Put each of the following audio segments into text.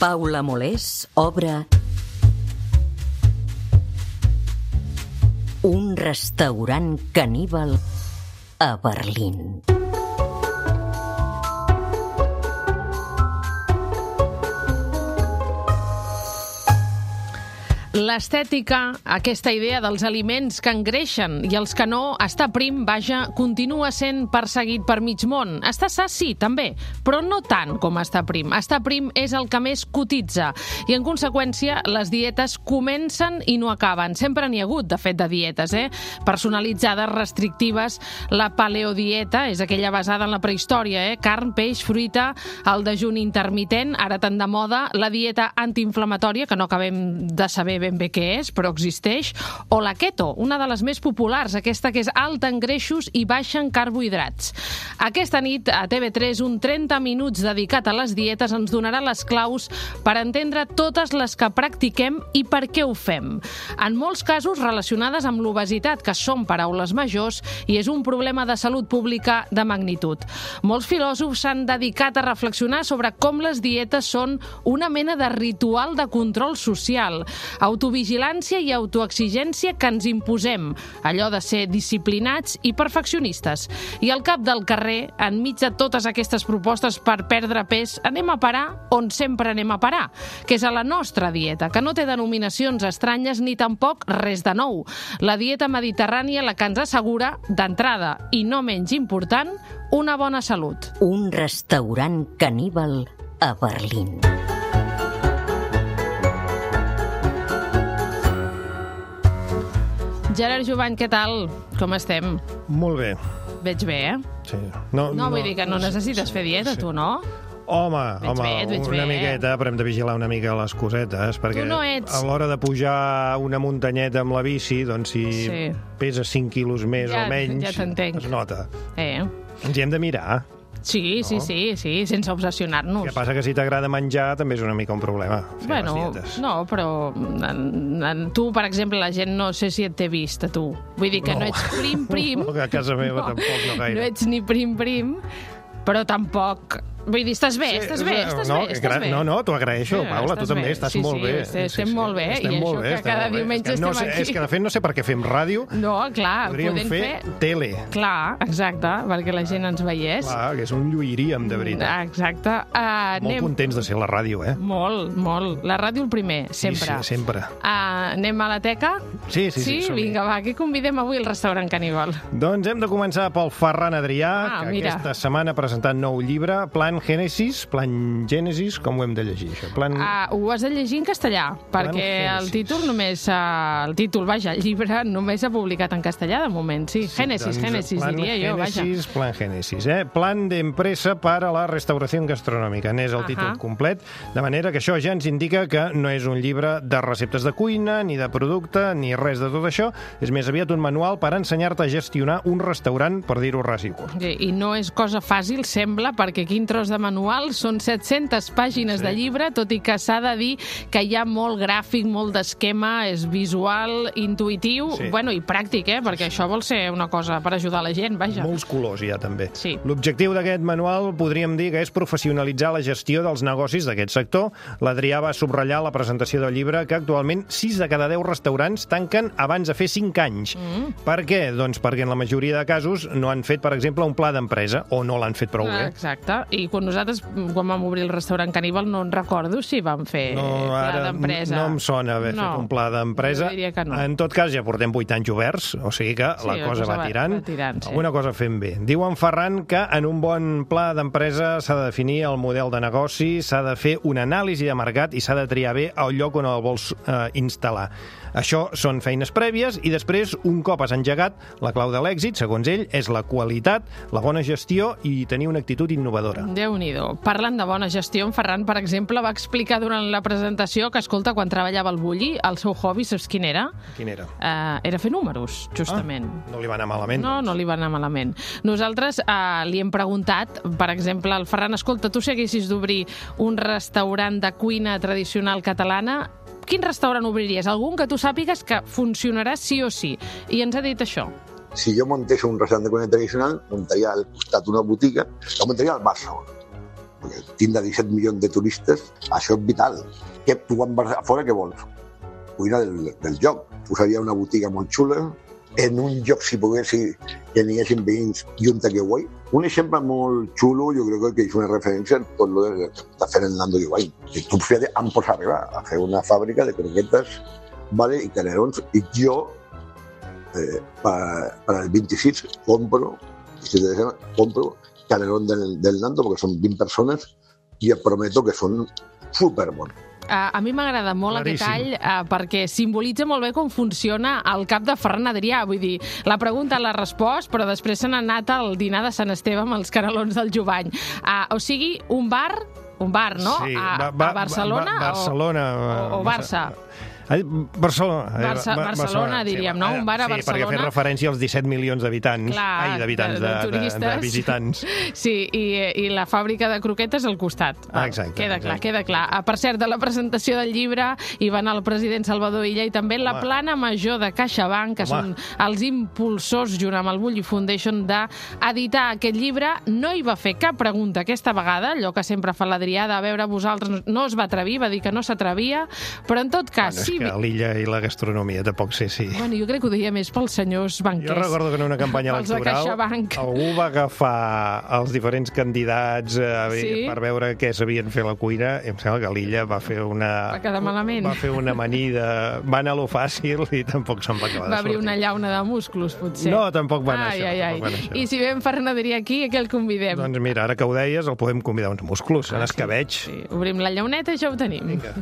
Paula Molés obre un restaurant caníbal a Berlín. L'estètica, aquesta idea dels aliments que engreixen i els que no, estar prim, vaja, continua sent perseguit per mig món. Estar sa, sí, també, però no tant com estar prim. Estar prim és el que més cotitza i, en conseqüència, les dietes comencen i no acaben. Sempre n'hi ha hagut, de fet, de dietes, personalitzades, restrictives. La paleodieta és aquella basada en la prehistòria, carn, peix, fruita, el dejuni intermitent, ara tan de moda, la dieta antiinflamatòria, que no acabem de saber ben bé què és, però existeix, o la keto, una de les més populars, aquesta que és alta en greixos i baixa en carbohidrats. Aquesta nit, a TV3, un 30 minuts dedicat a les dietes ens donarà les claus per entendre totes les que practiquem i per què ho fem. En molts casos relacionades amb l'obesitat, que són paraules majors i és un problema de salut pública de magnitud. Molts filòsofs s'han dedicat a reflexionar sobre com les dietes són una mena de ritual de control social, autovigilància i autoexigència que ens imposem, allò de ser disciplinats i perfeccionistes. I al cap del carrer, enmig de totes aquestes propostes per perdre pes, anem a parar on sempre anem a parar, que és a la nostra dieta, que no té denominacions estranyes ni tampoc res de nou. La dieta mediterrània, la que ens assegura, d'entrada, i no menys important, una bona salut. Un restaurant caníbal a Berlín. Gerard Jovany, què tal? Com estem? Molt bé. Veig bé, Sí. No, vull dir que no necessites fer dieta, tu, no? Home, una miqueta, però hem de vigilar una mica les cosetes, perquè a l'hora de pujar una muntanyeta amb la bici, doncs si pesa 5 quilos més o menys, es nota. Ens hi hem de mirar. Sí, sense obsessionar-nos. El que passa que si t'agrada menjar també és una mica un problema fer les dietes. No, però tu, per exemple, la gent no sé si et té vist, a tu. Vull dir que no ets prim-prim. A casa meva tampoc no gaire. No ets ni prim-prim, però tampoc... Vull dir, estàs bé. No, t'ho agraeixo, Paula, tu també estàs molt bé. Estem molt bé, i això que cada diumenge estem aquí. És que, de fet, no sé per què fem ràdio. No, clar, podríem fer tele. Clar, exacte, perquè la gent ens veiés. Clar, que és un lluiríem, de veritat. Exacte. Molt contents de ser a la ràdio, Molt. La ràdio el primer, sempre. Sí, sempre. Anem a la teca? Sí. Vinga, va, què convidem avui al restaurant caníbal? Doncs hem de començar pel Ferran Adrià, que aquesta setmana ha presentat nou llibre, Plan Génesis, com ho hem de llegir, això? Ho has de llegir en castellà, perquè el títol només... El llibre només s'ha publicat en castellà, de moment, sí. Génesis, diria jo, vaja. Plan Génesis, Plan de empresa para la restauración gastronòmica, n'és el títol complet, de manera que això ja ens indica que no és un llibre de receptes de cuina, ni de producte, ni res de tot això, és més aviat un manual per ensenyar-te a gestionar un restaurant, per dir-ho ras i curt. I no és cosa fàcil, sembla, perquè quin tros de manual, són 700 pàgines de llibre, tot i que s'ha de dir que hi ha molt gràfic, molt d'esquema, és visual, intuïtiu, i pràctic, perquè això vol ser una cosa per ajudar la gent, vaja. Molts colors hi ha, també. Sí. L'objectiu d'aquest manual podríem dir que és professionalitzar la gestió dels negocis d'aquest sector. L'Adrià va subratllar a la presentació del llibre que actualment 6 de cada 10 restaurants tanquen abans de fer 5 anys. Per què? Doncs perquè en la majoria de casos no han fet, per exemple, un pla d'empresa, o no l'han fet prou bé. Exacte, i nosaltres, quan vam obrir el restaurant caníbal, no en recordo si vam fer pla d'empresa. No em sona haver fet un pla d'empresa. Jo diria que no. En tot cas, ja portem 8 anys oberts, o sigui que la cosa va tirant. Alguna cosa fem bé. Diu en Ferran que en un bon pla d'empresa s'ha de definir el model de negoci, s'ha de fer una anàlisi de mercat i s'ha de triar bé el lloc on el vols instal·lar. Això són feines prèvies i després, un cop has engegat, la clau de l'èxit, segons ell, és la qualitat, la bona gestió i tenir una actitud innovadora. Déu-n'hi-do. Parlant de bona gestió, en Ferran, per exemple, va explicar durant la presentació que, escolta, quan treballava al Bulli, el seu hobby, saps quin era? Quin era? Era fer números, justament. No li va anar malament. No li va anar malament. Nosaltres li hem preguntat, per exemple, al Ferran, escolta, tu si haguessis d'obrir un restaurant de cuina tradicional catalana, quin restaurant obriries? Algun que tu sàpigues que funcionarà sí o sí. I ens ha dit això. Si yo montés un restaurante de comida tradicional, montaría al costat una botiga, la montaria al Barça. perquè tindre 17 milions de turistes, això és vital. Tu quan vas a fora, què vols? Cuina del lloc. Tu seria una botiga molt xula, en un lloc, si poguessin, que n'hi hagi veïns i un takeaway. Un exemple molt xulo, jo crec que és una referència a tot el que està fent el Nando Ibai. Tu em pots arribar a fer una fàbrica de croquetes, vale, i canerons, i jo, per al 26, compro canerón del Nando, perquè són 20 persones, i et prometo que són superbons. A mi m'agrada molt aquest tall perquè simbolitza molt bé com funciona el cap de Ferran Adrià. Vull dir, la pregunta l'ha respost, però després se n'ha anat al dinar de Sant Esteve amb els canelons del Jovany. O sigui, un bar, no? Sí, a Barcelona o Barça? Barcelona, diríem, no? Un bar a Barcelona. Sí, perquè ha fet referència als 17 milions d'habitants. De visitants. Sí, i la fàbrica de croquetes al costat. Exacte. Queda clar. Per cert, de la presentació del llibre hi va anar el president Salvador Illa i també la plana major de CaixaBank, que són els impulsors, junt amb el Bulli Foundation, d'editar aquest llibre. No hi va fer cap pregunta aquesta vegada, allò que sempre fa l'Adrià, de veure vosaltres, no es va atrevir, va dir que no s'atrevia, però en tot cas, sí. Que l'illa i la gastronomia tampoc sé si... Bueno, jo crec que ho deia més pels senyors banquers. Jo recordo que en una campanya electoral algú va agafar els diferents candidats per veure què sabien fer a la cuina, i em sembla que l'illa va fer una... Va quedar malament. Va fer una amanida, va anar a lo fàcil i tampoc se'n va acabar de sortir. Va obrir una llauna de músculs, potser. No, tampoc va anar això. I si vam Ferran Adrià aquí, a què el convidem? Doncs mira, ara que ho deies, el podem convidar uns musclos, en escabeig. Sí. Obrim la llauneta i ja ho tenim. Vinga.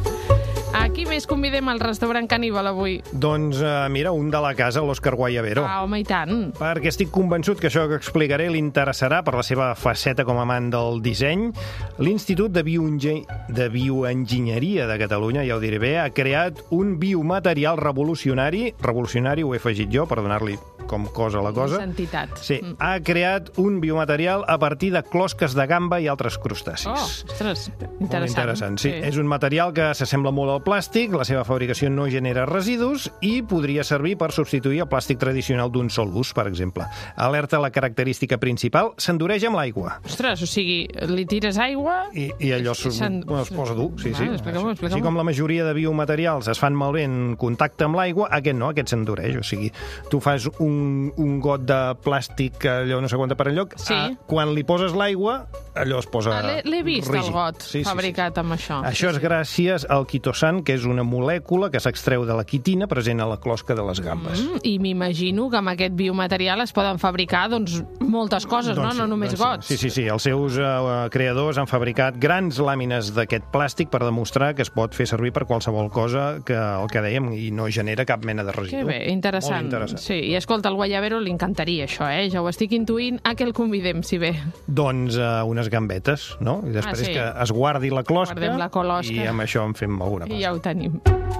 A qui més convidem al restaurant Caníbal avui? Doncs mira, un de la casa, l'Òscar Guayabero. Home, i tant. Perquè estic convençut que això que explicaré li interessarà per la seva faceta com a amant del disseny. L'Institut de Bioenginyeria de Catalunya, ja ho diré bé, ha creat un biomaterial revolucionari. Revolucionari ho he afegit jo per donar-li com cosa a la cosa. Entitat. Sí, ha creat un biomaterial a partir de closques de gamba i altres crustacis. Ostres, interessant. Molt interessant, sí. És un material que s'assembla molt al plàstic, la seva fabricació no genera residus i podria servir per substituir el plàstic tradicional d'un sol ús, per exemple. Alerta, la característica principal, s'endureix amb l'aigua. Ostres, o sigui, li tires aigua... I allò es posa dur, sí. Explica'm. Així com la majoria de biomaterials es fan malbé en contacte amb l'aigua, aquest no, aquest s'endureix. O sigui, tu fas un got de plàstic, allò no sé quant per enlloc, quan li poses l'aigua, allò es posa rígid. L'he vist, el got fabricat amb això. Això és gràcies al quitosan, que és una molècula que s'extreu de la quitina present a la closca de les gambes. I m'imagino que amb aquest biomaterial es poden fabricar moltes coses, no només gots. Sí. Els seus creadors han fabricat grans làmines d'aquest plàstic per demostrar que es pot fer servir per qualsevol cosa, que el que dèiem, i no genera cap mena de residu. Que bé, interessant. Molt interessant. Sí, i escolta, al Guayabero li encantaria això, ja ho estic intuint. A què el convidem, si bé? Doncs unes gambetes, no? I després que es guardi la closca i amb això en fem alguna cosa. I ja ho tenim.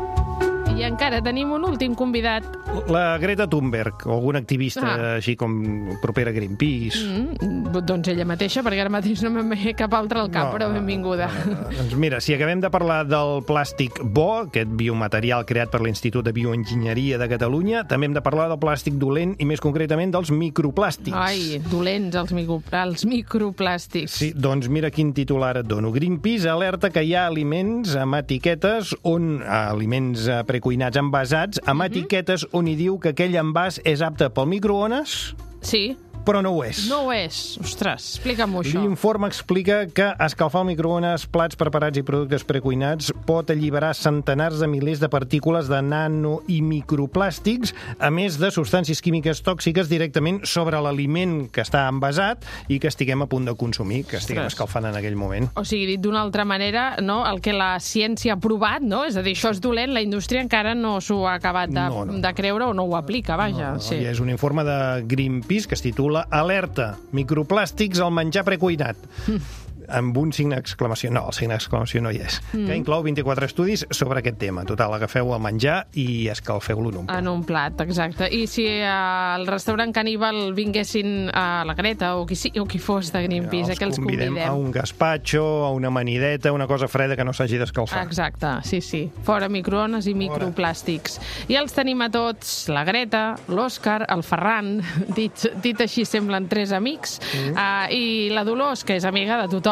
I encara tenim un últim convidat. La Greta Thunberg, o alguna activista així com propera a Greenpeace. Doncs ella mateixa, perquè ara mateix no me'n ve cap altre al cap, però benvinguda. Doncs mira, si acabem de parlar del plàstic bo, aquest biomaterial creat per l'Institut de Bioenginyeria de Catalunya, també hem de parlar del plàstic dolent i més concretament dels microplàstics. Ai, dolents els microplàstics. Sí, doncs mira quin titular et dono. Greenpeace alerta que hi ha aliments amb etiquetes aliments precuinats envasats, amb etiquetes on hi diu que aquell envàs és apte pel microones. Sí. Però no ho és. No ho és. Ostres, explica'm-ho això. L'informe explica que escalfar al microones plats preparats i productes precuinats pot alliberar centenars de milers de partícules de nano i microplàstics, a més de substàncies químiques tòxiques directament sobre l'aliment que està envasat i que estiguem a punt de consumir, que estiguem escalfant en aquell moment. O sigui, dit d'una altra manera, no, el que la ciència ha provat, no? És a dir, això és dolent, la indústria encara no s'ho ha acabat de creure o no ho aplica, vaja. I és un informe de Greenpeace que es titula Alerta, microplàstics al menjar precuinat. Amb un signe d'exclamació. No, el signe d'exclamació no hi és. Que inclou 24 estudis sobre aquest tema. Total, agafeu el menjar i escalfeu-lo en un plat. En un plat, exacte. I si al restaurant Caníbal vinguessin a la Greta o qui fos de Greenpeace, que els convidem a un gazpacho, a una amanideta, una cosa freda que no s'hagi d'escalfar. Exacte, sí. Fora microones i microplàstics. I els tenim a tots, la Greta, l'Òscar, el Ferran, dit així semblen tres amics, i la Dolors, que és amiga de tothom,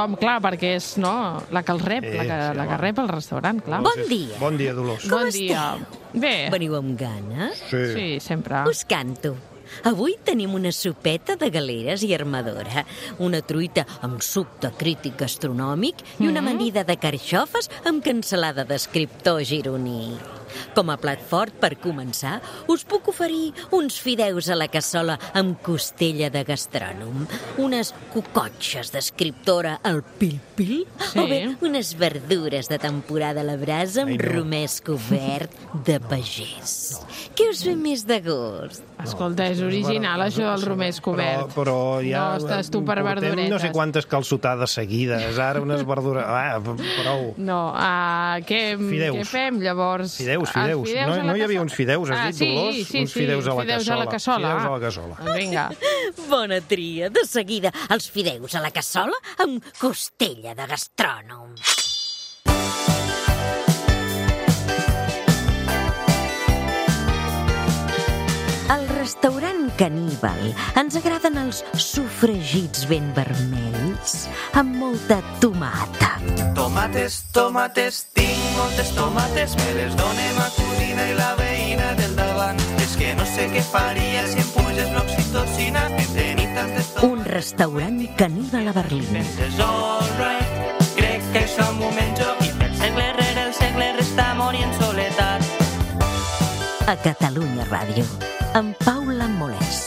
clar, perquè és la que el rep, la que rep el restaurant, clar. Bon dia. Bon dia, Dolors. Com Bon dia. Bé. Veniu amb gana? Sí, sempre. Us canto. Avui tenim una sopeta de galeres i armadora, una truita amb suc de crític gastronòmic i una amanida de carxofes amb cansalada d'escriptor gironí. Com a plat fort, per començar, us puc oferir uns fideus a la cassola amb costella de gastrònom, unes cocotxes d'escriptora al pil-pil, o bé unes verdures de temporada a la brasa amb romesco verd de pagès. Què us ve més de gust? Escolta, és original, això del romesco verd. Però ja... No, estàs tu per verduretes. No sé quantes calçotades seguides, ara unes verdures... prou. No, què fem, llavors? Fideus. No hi havia uns fideus, has dit, Dolors? Sí, uns fideus a la cassola. Fideus a la cassola. Vinga. Bona tria. De seguida, els fideus a la cassola amb costella de gastrònom. Al restaurant Caníbal ens agraden els sofregits ben vermells amb molta tomata. Tomates, tinc moltes tomates, me les done ma cosina i la veïna del davant. És que no sé què faria si em puges l'oxitocina, en tenir tantes tomates. Un restaurant Caníbal a Berlín. Penses, all right, crec que això m'ho menjo, i per segle rere el segle resta morir en soledat. A Catalunya Ràdio, amb Paula Molés.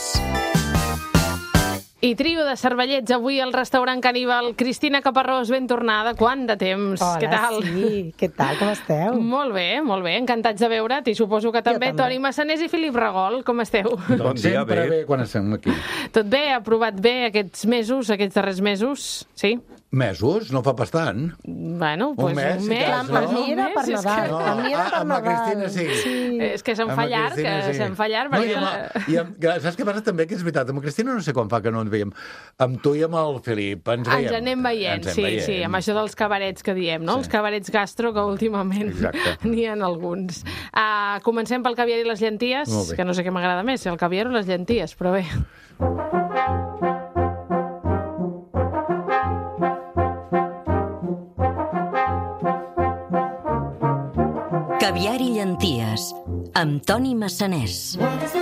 I trio de cervellets avui al restaurant Caníbal. Cristina Caparrós, ben tornada. Quant de temps? Hola, què tal? Sí, què tal, com esteu? Molt bé. Encantats de veure't i suposo que també. Toni Massanés i Filip Regol, com esteu? Doncs sempre bé quan estem aquí. Tot bé? Ha provat bé aquests darrers mesos? Sí? Mesos? No fa pas tant. Bueno, un mes. Per mi era per Nadal. Amb la Cristina sí. És que se'n fa llarg, Saps què passa també? Que és veritat, amb la Cristina no sé quan fa que no ens veiem. Amb tu i amb el Filip ens veiem. Ens anem veient, sí, amb això dels cabarets que diem, no? Els cabarets gastro, que últimament n'hi ha alguns. Comencem pel caviar i les llenties, que no sé què m'agrada més, el caviar o les llenties, però bé. Caviar i llenties, amb Toni Massanés.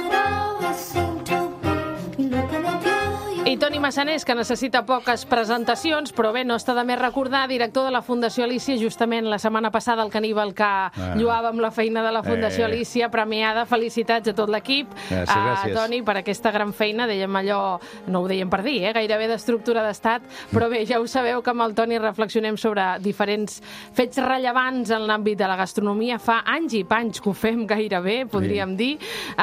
I Toni Massanés, que necessita poques presentacions, però bé, no està de més recordar, director de la Fundació Alícia, justament la setmana passada al Caníbal que lloàvem la feina de la Fundació Alícia, premiada, felicitats a tot l'equip. Gràcies. Toni, per aquesta gran feina, dèiem allò, no ho dèiem per dir, gairebé d'estructura d'estat, però bé, ja ho sabeu que amb el Toni reflexionem sobre diferents fets rellevants en l'àmbit de la gastronomia. Fa anys i panys que ho fem gairebé, podríem dir,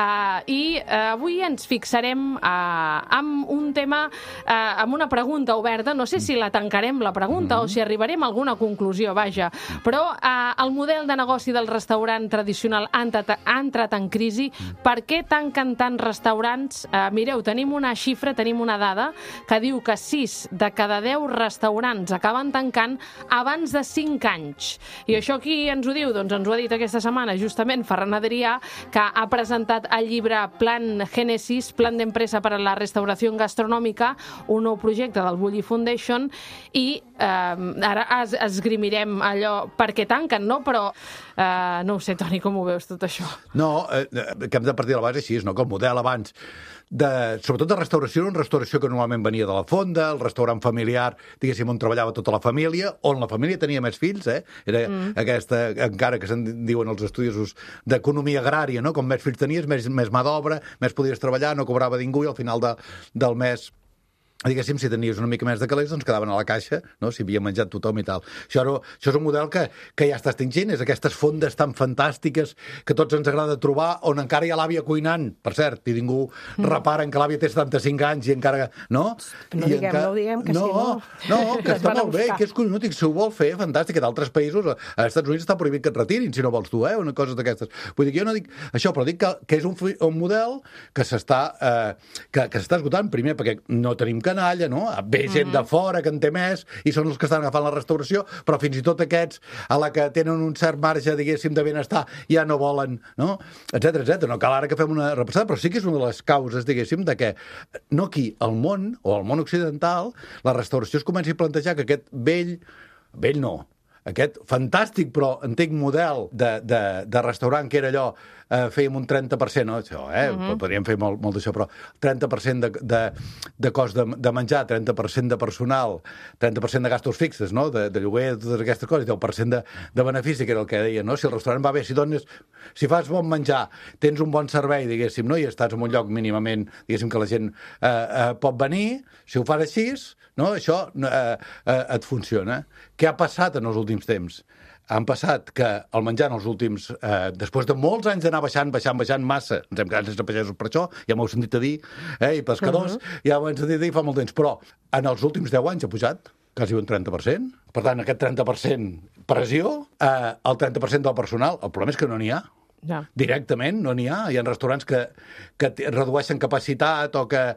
i avui ens fixarem amb un tema, amb una pregunta oberta. No sé si la tancarem, la pregunta, o si arribarem a alguna conclusió, vaja. Però el model de negoci del restaurant tradicional ha entrat en crisi. Per què tanquen tants restaurants? Mireu, tenim una xifra, tenim una dada que diu que 6 de cada 10 restaurants acaben tancant abans de 5 anys. I això qui ens ho diu? Doncs ens ho ha dit aquesta setmana justament Ferran Adrià, que ha presentat el llibre Plan Génesis, Plan d'Empresa para la Restauración Gastronòmica, un nou projecte del Bulli Foundation, i ara esgrimirem allò per què tanquen, no? Però no ho sé, Toni, com ho veus tot això? No, que hem de partir de la base així, no? Que el model abans, sobretot de restauració, una restauració que normalment venia de la fonda, el restaurant familiar, diguéssim, on treballava tota la família, on la família tenia més fills, era aquesta, encara que se'n diuen els estudiosos d'economia agrària, no? Com més fills tenies, més mà d'obra, més podies treballar, no cobrava ningú i al final del mes, diguéssim, si tenies una mica més de calés, doncs quedaven a la caixa, no? Si havia menjat tothom i tal. Això és un model que ja està extingint, és aquestes fondes tan fantàstiques que tots ens agrada trobar, on encara hi ha l'àvia cuinant, per cert, i ningú repara que l'àvia té 75 anys i encara... No? No ho diguem, que si no... No, que està molt bé, que és collonòtic, si ho vol fer, fantàstic, que d'altres països, als Estats Units està prohibit que et retirin, si no vols tu, una cosa d'aquestes. Vull dir que jo no dic això, però dic que és un model que s'està esgotant, primer perquè no tenim canalla, no? Ve gent de fora que en té més i són els que estan agafant la restauració, però fins i tot aquests, a la que tenen un cert marge, diguéssim, de benestar, ja no volen, no? Etcètera, etcètera. No cal ara que fem una repassada, però sí que és una de les causes, diguéssim, de que no aquí, al món, o al món occidental, la restauració es comenci a plantejar que aquest vell no, aquest fantàstic però antic model de restaurant que era allò, fèiem un 30%, no? Això, podríem fer molt d'això, però 30% de cost de menjar, 30% de personal, 30% de gastos fixes, no? De lloguer, totes aquestes coses, 10% de benefici, que era el que deia, no? Si el restaurant va bé, si fas bon menjar, tens un bon servei, diguéssim, no? I estàs en un lloc mínimament, diguéssim, que la gent pot venir, si ho fas així, no? Això et funciona. Què ha passat en els últims temps? Han passat que el menjar en els últims... després de molts anys d'anar baixant massa, ens hem quedat sense pagesos per això, ja m'heu sentit a dir, i pescadors, ja m'ho hem sentit a dir fa molt temps, però en els últims 10 anys ha pujat quasi un 30%. Per tant, aquest 30% pressió, el 30% del personal, el problema és que no n'hi ha. Ja. Directament no n'hi ha. Hi ha restaurants que redueixen capacitat o que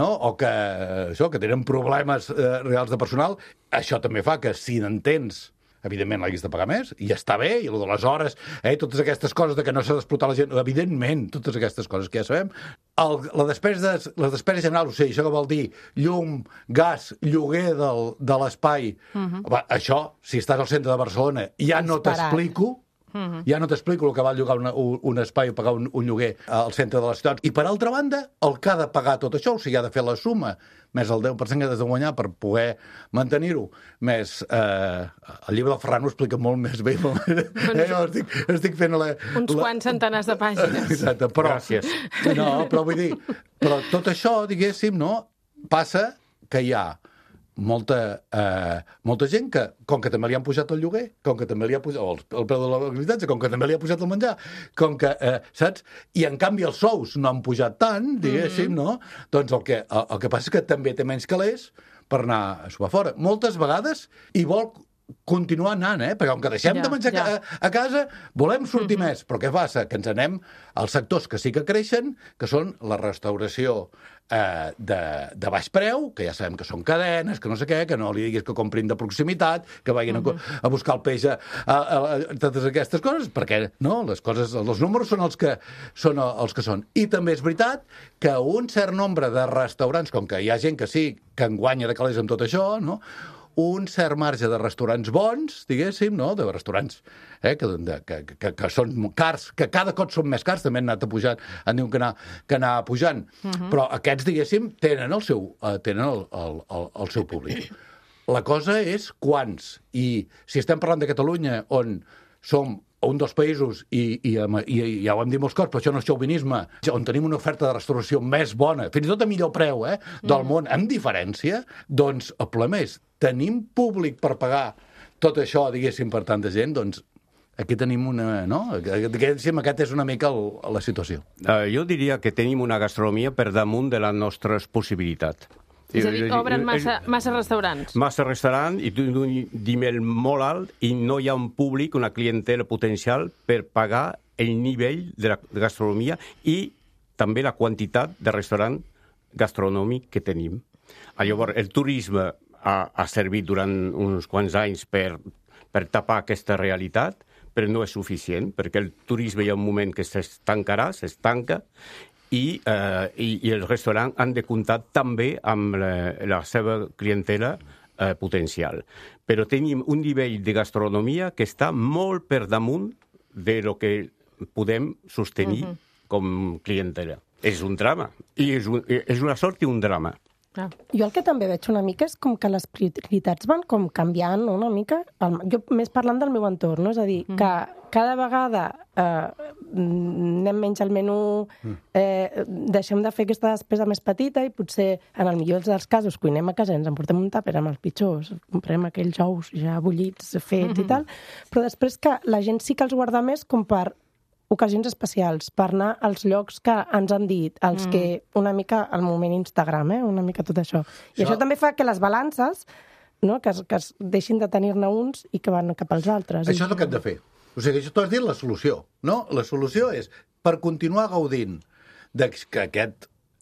tenen problemes reals de personal. Això també fa que si n'entens, evidentment l'haguis de pagar més, i ja està bé, i de les hores, totes aquestes coses de que no s'ha d'explotar la gent, evidentment, totes aquestes coses que ja sabem. Les despeses generals, o sigui, això que vol dir llum, gas, lloguer de l'espai, això, si estàs al centre de Barcelona, ja no t'explico, ja no t'explico el que val llogar un espai o pagar un lloguer al centre de la ciutat. I, per altra banda, el que ha de pagar tot això, o sigui, ha de fer la suma, més el 10% que has de guanyar per poder mantenir-ho, més... el llibre del Ferran ho explica molt més bé. Estic fent uns quants centenars de pàgines. Exacte, però... Gràcies. No, però vull dir... Però tot això, diguéssim, no? Passa que hi ha molta gent que, com que també li han pujat el lloguer, com que també li ha pujat el preu de l'habitatge, com que també li ha pujat el menjar, com que, saps? I en canvi els sous no han pujat tant, diguéssim, no? Doncs el que passa és que també té menys calés per anar a sopar fora. Moltes vegades, i vol continuar anant, perquè com que deixem de menjar a casa, volem sortir més. Però què passa? Que ens anem als sectors que sí que creixen, que són la restauració de baix preu, que ja sabem que són cadenes, que no sé què, que no li diguis que comprin de proximitat, que vagin a buscar el peix a totes aquestes coses, perquè no, els números són els que són. I també és veritat que un cert nombre de restaurants, com que hi ha gent que sí, que en guanya de calés amb tot això, no? Un cert marge de restaurants bons, diguéssim, no? De restaurants que són cars, que cada cop són més cars, també han anat pujant, han dit que anar pujant. Però aquests, diguéssim, tenen el seu públic. La cosa és quants. I si estem parlant de Catalunya, on som un dels països, i ja ho hem dit molts cops, però això no és xauvinisme, on tenim una oferta de restauració més bona, fins i tot a millor preu, del món, amb diferència, doncs el problema és, tenim públic per pagar tot això, diguéssim, per tanta gent, doncs aquí tenim una... no? Aquesta és una mica la situació. Jo diria que tenim una gastronomia per damunt de les nostres possibilitats. És a dir, obren massa restaurants. Massa restaurants i un nivell molt alt i no hi ha un públic, una clientela potencial per pagar el nivell de la gastronomia i també la quantitat de restaurant gastronòmic que tenim. Llavors, el turisme ha servit durant uns quants anys per tapar aquesta realitat, però no és suficient, perquè el turisme hi ha un moment que s'estanca, i els restaurants han de comptar també amb la seva clientela potencial. Però tenim un nivell de gastronomia que està molt per damunt de lo que podem sostenir com clientela. És un drama, i és una sort i un drama. Jo el que també veig una mica és com que les prioritats van com canviant una mica. Jo més parlant del meu entorn, no? És a dir, que cada vegada anem menys al menú, deixem de fer aquesta despesa més petita i potser, en el millor dels casos, cuinem a casa, ens emportem un tàper amb els pitjors, comprem aquells ous ja bullits, fets i tal, però després que la gent sí que els guarda més com per ocasions especials, per anar als llocs que ens han dit, els que una mica al moment Instagram, una mica tot això. I això també fa que les balances, no, que es deixin de tenir-ne uns i que van cap als altres. Això és el que hem de fer. O sigui, això t'ho has dit la solució, no? La solució és, per continuar gaudint que aquest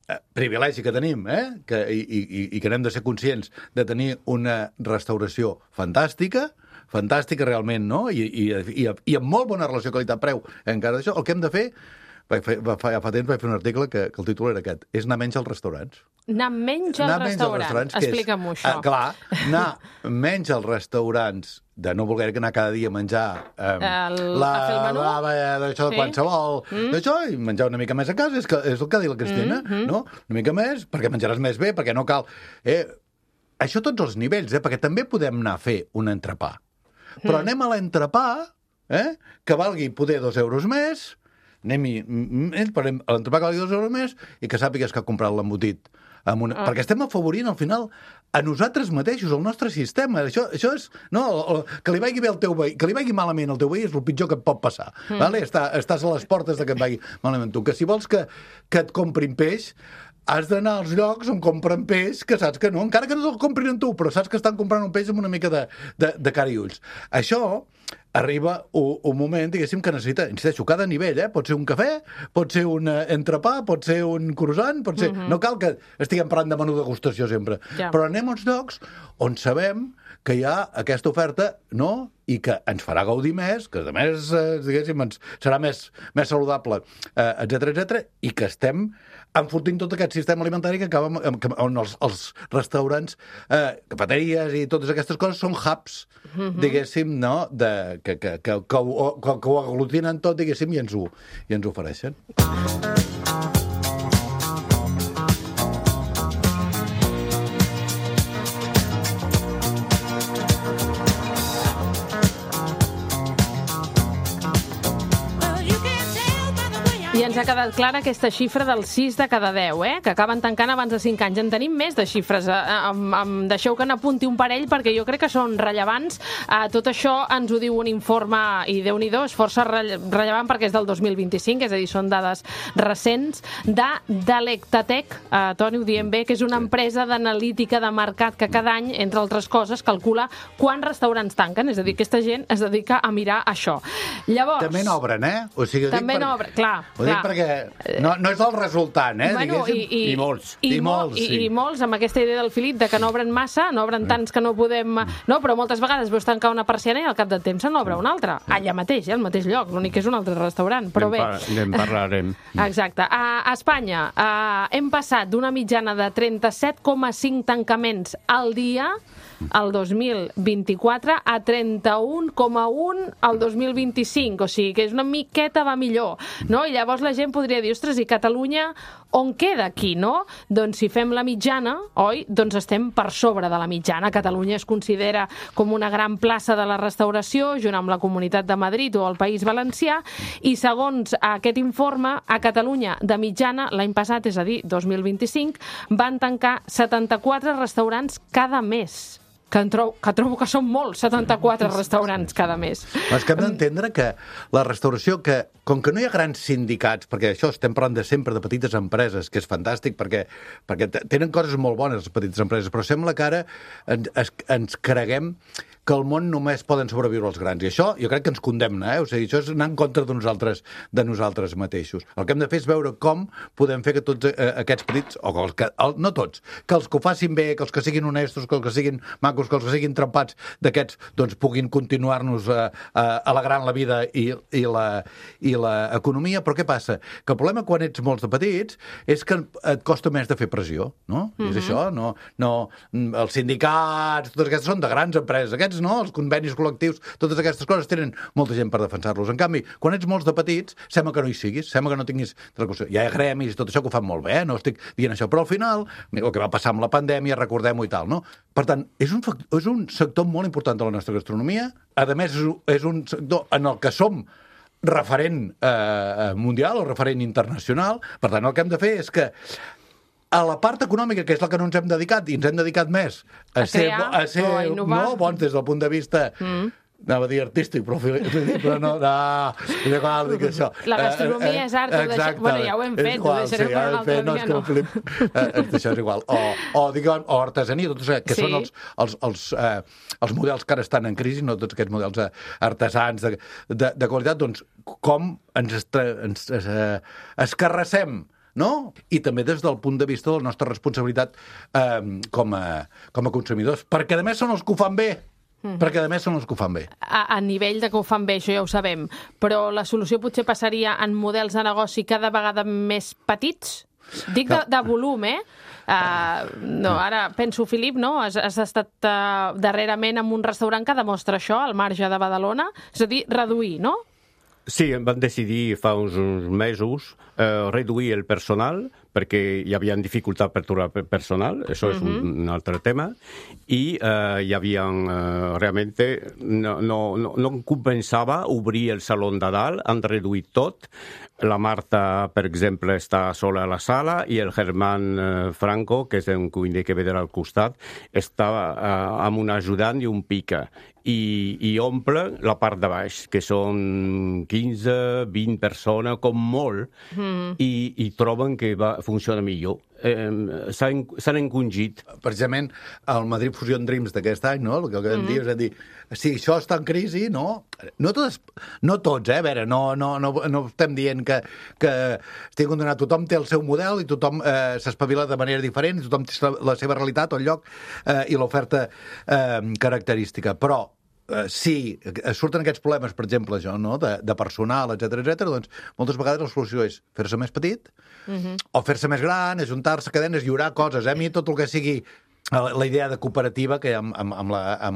privilegi que tenim, i que n'hem de ser conscients de tenir una restauració fantàstica realment, no? I amb molt bona relació qualitat-preu encara d'això, el que hem de fer, fa temps vaig fer un article que el títol era aquest, és anar menys als restaurants. Anar menys als restaurants. Explica'm-ho, això. Clar, anar menys als restaurants, de no voler anar cada dia a menjar a fer el menú? D'això de qualsevol, d'això, i menjar una mica més a casa, és el que ha dit la Cristina, no? Una mica més, perquè menjaràs més bé, perquè no cal... Això a tots els nivells, perquè també podem anar a fer un entrepà. Però anem a l'entrepà, que valgui poder 2 euros més, l'entrepà que valgui 2 euros més i que sàpigues que ha comprat l'embotit. Perquè estem afavorint, al final, a nosaltres mateixos, el nostre sistema. Això és... No, que li vagi bé al teu veí, que li vagi malament al teu veí és el pitjor que et pot passar. Vale? Estàs a les portes de que et vagi malament tu. Que si vols que et comprin peix, has d'anar als llocs on compren peix que saps que no, encara que no el comprin tu, però saps que estan comprant un peix amb una mica de cara i ulls. Això arriba un moment, diguéssim, que necessita, insisteixo, cada nivell, pot ser un cafè, pot ser un entrepà, pot ser un croissant, pot ser... No cal que estiguem parlant de menú degustació sempre, però anem als llocs on sabem que hi ha aquesta oferta, no?, i que ens farà gaudir més, que a més, diguéssim, serà més saludable, etcètera, i que estem enfortint tot aquest sistema alimentari que acaba on els restaurants, cafeteries i totes aquestes coses són hubs, diguéssim, no?, que ho aglutinen tot, diguéssim, i ens ho ofereixen. I ens ha quedat clara aquesta xifra del 6 de cada 10, que acaben tancant abans de 5 anys. En tenim més de xifres. Deixeu que n'apunti un parell, perquè jo crec que són rellevants. Tot això ens ho diu un informe, i Déu-n'hi-do, és força rellevant perquè és del 2025, és a dir, són dades recents, de Delectatec, Toni, ho diem bé, que és una empresa d'analítica de mercat que cada any, entre altres coses, calcula quants restaurants tanquen. És a dir, aquesta gent es dedica a mirar això. Llavors... També n'obren, O sigui, també n'obren, clar. Ho dic perquè no és el resultant, bueno, I molts. I molts, amb aquesta idea del Filip de que n'obren massa, n'obren tants que no podem... No, però moltes vegades veus tancar una persiana i al cap de temps se n'obre una altra. Allà mateix, al mateix lloc. L'únic que és un altre restaurant. Però bé... En parlarem. Exacte. A Espanya hem passat d'una mitjana de 37,5 tancaments al dia el 2024 a 31,1 al 2025, o sigui que és una miqueta va millor, no? I llavors la gent podria dir, ostres, i Catalunya on queda aquí, no? Doncs si fem la mitjana, oi? Doncs estem per sobre de la mitjana. Catalunya es considera com una gran plaça de la restauració, junt amb la Comunitat de Madrid o el País Valencià, i segons aquest informe, a Catalunya de mitjana, l'any passat, és a dir, 2025, van tancar 74 restaurants cada mes. Que trobo que són molts, 74 restaurants cada mes. És que hem d'entendre que la restauració, que com que no hi ha grans sindicats, perquè això estem parlant de sempre de petites empreses, que és fantàstic, perquè tenen coses molt bones les petites empreses, però sembla que ara ens creguem que al món només poden sobreviure els grans. I això jo crec que ens condemna, O sigui, això és anar en contra de nosaltres mateixos. El que hem de fer és veure com podem fer que tots aquests petits, no tots, que els que ho facin bé, que els que siguin honestos, que els que siguin macos, que els que siguin trempats d'aquests, doncs puguin continuar-nos alegrant la vida i l'economia. Però què passa? Que el problema quan ets molts de petits és que et costa més de fer pressió, no? És això, no? Els sindicats, totes aquestes són de grans empreses, aquests no, els convenis col·lectius, totes aquestes coses tenen molta gent per defensar-los. En canvi, quan ets molts de petits, sembla que no hi siguis, sembla que no tinguis... Hi ha gremis i tot això que ho fan molt bé, no estic dient això, però al final, el que va passar amb la pandèmia, recordem-ho i tal, no? Per tant, és un sector molt important de la nostra gastronomia, a més és un sector en el que som referent mundial o referent internacional. Per tant, el que hem de fer és que a la part econòmica, que és la que no ens hem dedicat, i ens hem dedicat més a ser bons des del punt de vista, anava a dir artístic, però no, és igual, dic això. La gastronomia és art, bueno, ja ho hem fet, ho deixarem per un altre dia, no? Això és igual. O artesania, tot això, que són els models que ara estan en crisi, no tots aquests models artesans de qualitat, doncs com ens escarrassem no? I també des del punt de vista de la nostra responsabilitat com a consumidors, perquè a més són els que ho fan bé. Perquè a més són els que ho fan bé. A nivell de que ho fan bé, això ja ho sabem, però la solució potser passaria en models de negoci cada vegada més petits? Dic de volum, no, ara penso, Filip, no? Has estat darrerament en un restaurant que demostra això, al marge de Badalona, és a dir, reduir, no? Sí, vam decidir fa uns mesos reduir el personal perquè hi havia dificultat per trobar personal, això és un altre tema, i hi havia realment no compensava obrir el saló de dalt, han reduït tot. La Marta, per exemple, està sola a la sala i el Germán Franco, que és un cuiner que ve de al costat, està amb un ajudant i un pica. I omple la part de baix, que són 15, 20 persones, com molt, i troben que funciona millor. S'han encongit. Precisament, el Madrid Fusion Dreams d'aquest any, no? El que vam dir és a dir, si això està en crisi, no? No tots, a veure, no estem dient que estigui condemnat. Tothom té el seu model i tothom s'espavila de manera diferent, tothom té la seva realitat, el lloc i l'oferta característica. Però si surten aquests problemes, per exemple, això, no? de personal, etc., doncs moltes vegades la solució és fer-se més petit o fer-se més gran, ajuntar-se cadenes, lliurar coses. A mi tot el que sigui la idea de cooperativa que amb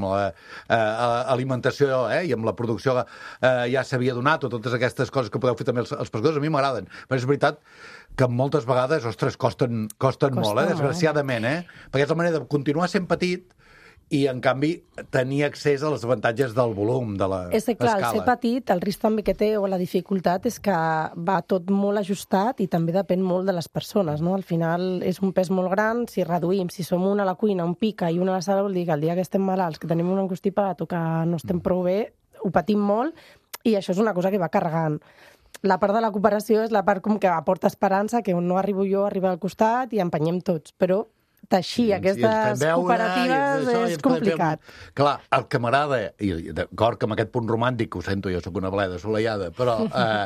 l'alimentació i amb la producció ja s'havia donat, o totes aquestes coses que podeu fer també els pescadors, a mi m'agraden. Però és veritat que moltes vegades, ostres, costen molt, desgraciadament, perquè és la manera de continuar sent petit i, en canvi, tenir accés a les avantatges del volum, de l'escala. És que, clar, el ser petit, el risc també que té, o la dificultat, és que va tot molt ajustat i també depèn molt de les persones, no? Al final és un pes molt gran, si reduïm, si som una a la cuina, un pica i una a la sala, vol dir que el dia que estem malalts, que tenim un encostipat o que no estem prou bé, ho patim molt, i això és una cosa que va carregant. La part de la cooperació és la part com que aporta esperança, que on no arribo jo, arriba al costat i empenyem tots, però teixir aquestes cooperatives és complicat. Clar, el que m'agrada, i d'acord que amb aquest punt romàntic, que ho sento, jo soc una bleda assolellada, però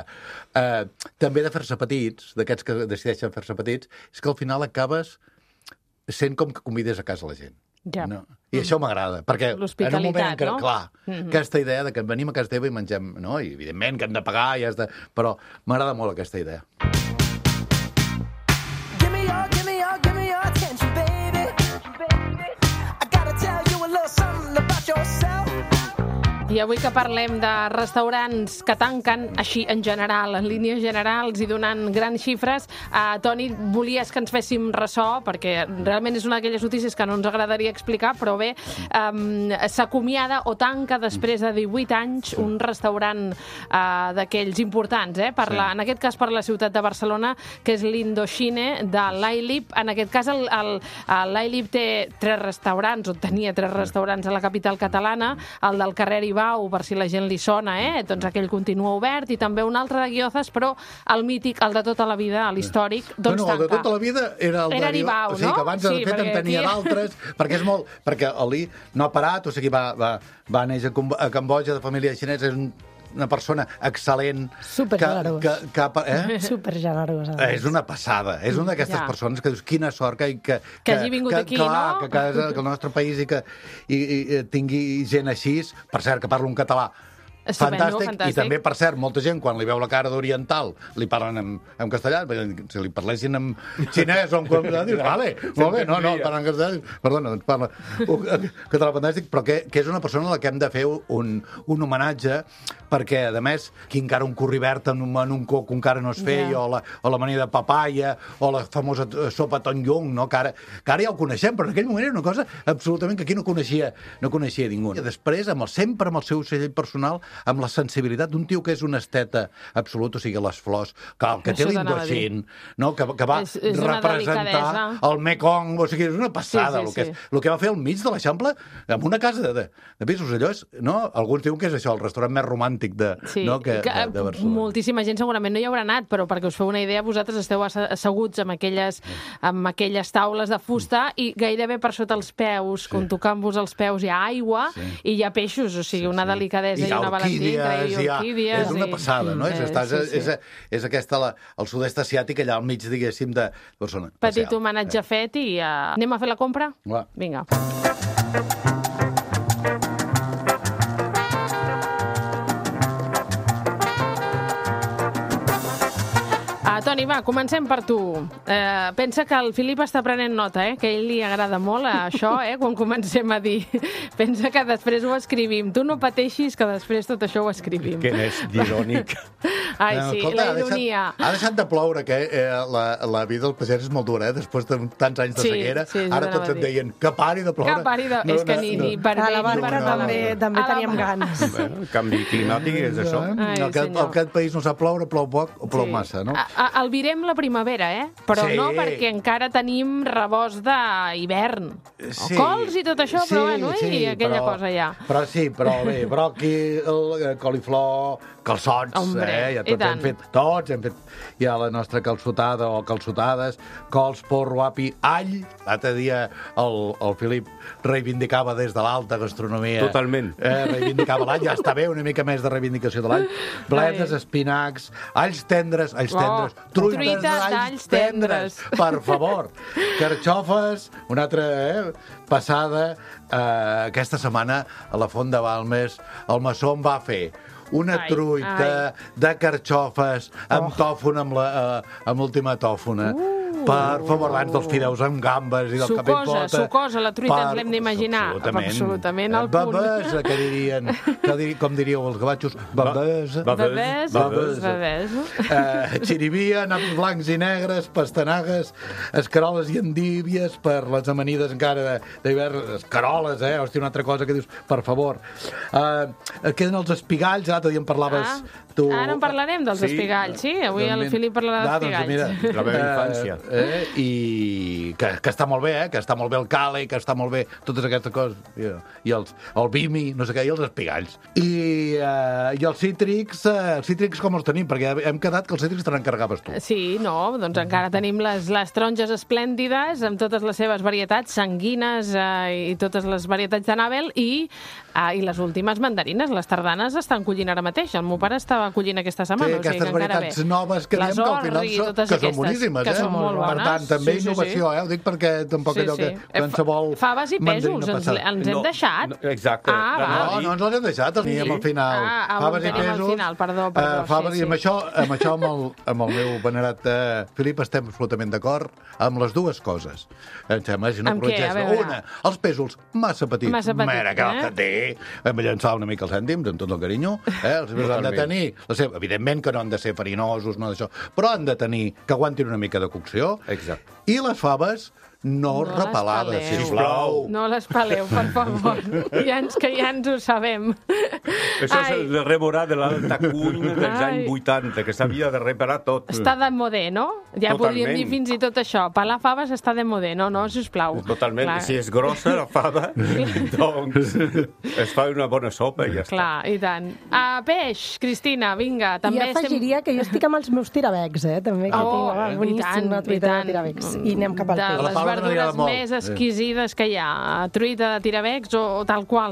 també de fer-se petits, d'aquests que decideixen fer-se petits, és que al final acabes sent com que convides a casa la gent. Ja. No? I això m'agrada, perquè en un moment que, no? Clar, aquesta idea de que venim a casa teva i mengem, no? I evidentment que hem de pagar, però m'agrada molt aquesta idea. I avui que parlem de restaurants que tanquen així en general, en línies generals i donant grans xifres, Toni, volies que ens féssim ressò, perquè realment és una d'aquelles notícies que no ens agradaria explicar, però bé, s'acomiada o tanca després de 18 anys un restaurant d'aquells importants, en aquest cas per la ciutat de Barcelona, que és l'Indochine de l'Ailip. En aquest cas l'Ailip té 3 restaurants, o tenia 3 restaurants a la capital catalana, el del carrer Ibau, per si la gent li sona, doncs aquell continua obert, i també un altre de Guiozas, però el mític, el de tota la vida, l'històric, doncs tanca. El de tota la vida era el d'Aribau, no? O sigui, que abans, de fet, en tenia d'altres, perquè és molt... Perquè Ali no ha parat, o sigui, va néixer a Cambodja, de família xinesa, és una persona excel·lent. Supergenerós. Supergenerós. És una passada. És una d'aquestes persones que dius, quina sort que hagi vingut aquí, no? Que el nostre país i que tingui gent així, per cert, que parla un català fantàstic. I també, per cert, molta gent, quan li veu la cara d'oriental, li parlen en castellà. Si li parlessin en xinès o en català, dius, vale, molt bé, no, parlen en castellà. Perdona, doncs parla català fantàstic, però que és una persona a la que hem de fer un homenatge, perquè, a més, aquí encara un curri verd en un coc que encara no es feia, o la mania de papaya, o la famosa sopa Ton Yung, no? que ara ja ho coneixem, però en aquell moment era una cosa absolutament que aquí no coneixia ningú. I després, sempre amb el seu segell personal, amb la sensibilitat d'un tio que és un esteta absolut, o sigui, les flors, que té l'Indochine, no? que va representar el Mekong, o sigui, és una passada. El que va fer al mig de l'Eixample, amb una casa de pisos, allò és, no? Alguns diuen que és això, el restaurant més romàntic de Barcelona. Moltíssima gent segurament no hi haurà anat, però perquè us feu una idea, vosaltres esteu asseguts amb aquelles taules de fusta i gairebé per sota els peus, com tocant-vos els peus, hi ha aigua i hi ha peixos, o sigui, una delicadesa i una orquídies, és una passada, no? És aquesta, el sud-est asiàtic, allà al mig, diguéssim, de Barcelona. Petit homenatge fet i anem a fer la compra? Vinga. Toni, va, comencem per tu. Pensa que el Filip està prenent nota, que a ell li agrada molt això, quan comencem a dir. Pensa que després ho escrivim. Tu no pateixis que després tot això ho escrivim. Que n'és d'irònic. Ai, sí, la ironia. Ha deixat de ploure, que la vida del pagès és molt dura, després de tants anys de sequera. Ara tots et deien que pari de ploure. Que pari de... És que ni per bé. A la Bàrbara també teníem ganes. El canvi climàtic és això. Aquest país no sap ploure, plou poc o plou massa, no? Albirem la primavera, però no perquè encara tenim rebost d'hivern. Cols i tot això, però bueno, i aquella cosa ja. Però sí, però bé, bròquil, coliflor, calçots, ja tots hem fet ja la nostra calçotada o calçotades, cols, porro, api, all. L'altre dia el Filip reivindicava des de l'alta gastronomia. Totalment. Reivindicava l'all, ja està bé, una mica més de reivindicació de l'all. Bledes, espinacs, alls tendres, truites d'alls tendres, per favor. Carxofes, una altra passada. Aquesta setmana a la Font de Balmes el maçó em va fer una truita de carxofes amb tòfona, amb l'última tòfona. Per favor, abans dels fideus amb gambes i del capipota. Sucosa, la truita ens l'hem d'imaginar. Absolutament al punt. Babesa, que dirien, com diríeu els gavatxos, babesa. Xirivia, naps blancs i negres, pastanagues, escaroles i endívies per les amanides encara d'hivern. Escaroles, hòstia, una altra cosa que dius, per favor. Queden els espigalls, l'altre dia en parlaves tu. Ara en parlarem dels espigalls, sí? Avui el Filip parlarà d'espigals. La meva infància. I que està molt bé, que està molt bé el càlei, que està molt bé totes aquestes coses. I el bimi, no sé què, i els espigalls. I els cítrics com els tenim? Perquè hem quedat que els cítrics te n'encarregaves tu. Sí, no, doncs encara tenim les taronges esplèndides amb totes les seves varietats, sanguines i totes les varietats d'anàbel i les últimes mandarines, les tardanes estan collint ara mateix. El meu pare estava collint aquesta setmana. Sí, aquestes varietats noves que diem que al final són boníssimes, que són molt bones. Per tant, també innovació, ho dic perquè tampoc allò que qualsevol... Faves i pèsols, ens hem deixat? Exacte. No ens els hem deixat, els teníem al final. Faves i pèsols. Perdó. I amb això, amb el meu venerat Filip, estem absolutament d'acord amb les dues coses. Em sembla, és una corretgesa. Una, els pèsols massa petits. Mira, que el que té. Hem de llançar una mica els cèntims, amb tot el carinyo. Els han de tenir, evidentment que no han de ser farinosos, no d'això, però han de tenir, que aguantin una mica de cocció. Exacte. I les faves no repelades, sisplau. No les peleu, per favor. Ja ens ho sabem. Això és el remorar de l'alta cuina dels anys 80, que s'havia de reparar tot. Està de modé, no? Ja podríem dir fins i tot això. Pelar faves està de modé, no, sisplau. Totalment. Si és grossa la fava, doncs es fa una bona sopa i ja està. Clar, i tant. Peix, Cristina, vinga. I afegiria que jo estic amb els meus tirabecs, també. Boníssim, una truita de tirabecs. I anem cap al peix. Les verdures més exquisides que hi ha. Truita de tirabecs o tal qual.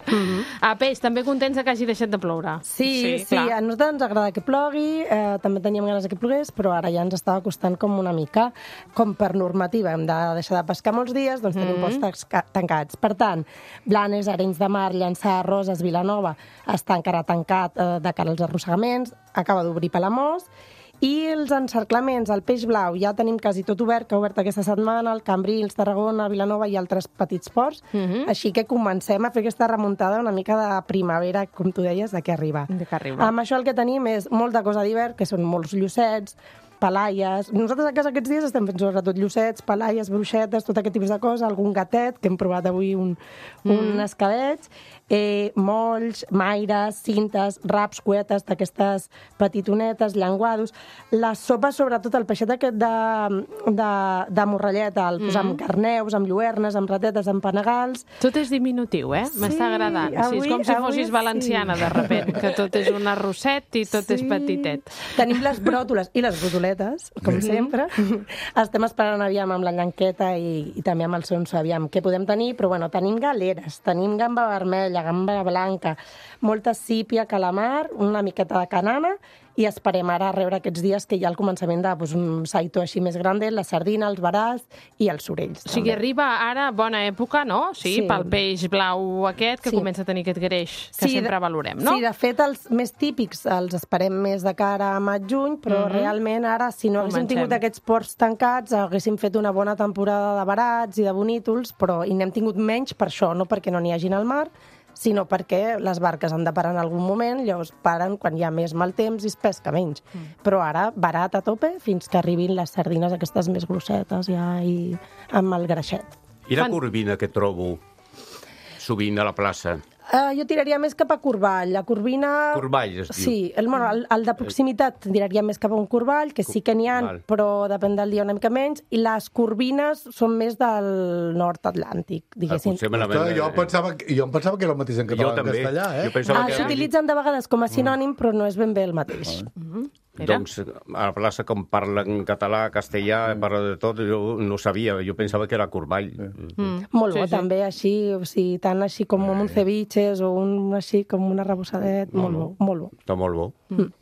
Peix, també contents que hagi deixat de ploure. Sí, a nosaltres ens agrada que plogui, també teníem ganes que plogués, però ara ja ens estava costant com una mica, com per normativa. Hem de deixar de pescar molts dies, doncs tenim postos tancats. Per tant, Blanes, Arenys de Mar, Llançà, Roses, Vilanova, està encara tancat de cara als arrossegaments, acaba d'obrir Palamós, i els encerclaments, el Peix Blau, ja tenim quasi tot obert, que ha obert aquesta setmana, el Cambrils, Tarragona, Vilanova i altres petits ports. Així que comencem a fer aquesta remuntada una mica de primavera, com tu deies, de què arriba. Amb això el que tenim és molta cosa d'hivern, que són molts llucets, palaies. Nosaltres a casa aquests dies estem fent sobretot llucets, palaies, bruixetes, tot aquest tipus de cosa, algun gatet, que hem provat avui un escabeig, molls, maires, cintes, raps, cuetes, d'aquestes petitonetes, llenguados. Les sopes, sobretot el peixet aquest de morralleta, el posar amb carneus, amb lluernes, amb ratetes, amb panegals. Tot és diminutiu, M'està agradant. És com si fossis valenciana, de repent, que tot és un arrosset i tot és petitet. Tenim les bròtoles i les brotoletes, com sempre. Estem esperant aviam amb la llanqueta i també amb el sonso, aviam què podem tenir, però bueno, tenim galeres, tenim gamba vermella, paella, gamba blanca, molta sípia, calamar, una miqueta de canana, i esperem ara a rebre aquests dies que hi ha el començament d'un saito així més gran, la sardina, els veràs i els orells. O sigui, arriba ara bona època, no? Sí, pel peix blau aquest, que comença a tenir aquest greix que sempre valorem, no? Sí, de fet, els més típics els esperem més de cara a maig-juny, però realment ara, si no haguéssim tingut aquests ports tancats, haguéssim fet una bona temporada de verats i de bonítols, però i n'hem tingut menys per això, no perquè no n'hi hagin al mar, sinó perquè les barques han de parar en algun moment, llavors paren quan hi ha més mal temps i es pesca menys. Però ara, barat a tope, fins que arribin les sardines aquestes més grossetes ja i amb el greixet. I la corvina que trobo sovint a la plaça? Jo tiraria més cap a Corball. La corvina... Corball, es diu. Sí, el de proximitat tiraria més cap a un Corball, que sí que n'hi ha, però depèn del dia una mica menys, i les corvines són més del nord atlàntic, diguéssim. Jo em pensava que era el mateix en català i en castellà, eh? S'utilitzen de vegades com a sinònim, però no és ben bé el mateix. Doncs a la plaça, com parlen català, castellà, parla de tot, jo no sabia, jo pensava que era Corball. Molt bo, també, així, tant així com un ceviches o així com un arrebossadet, molt bo. Està molt bo.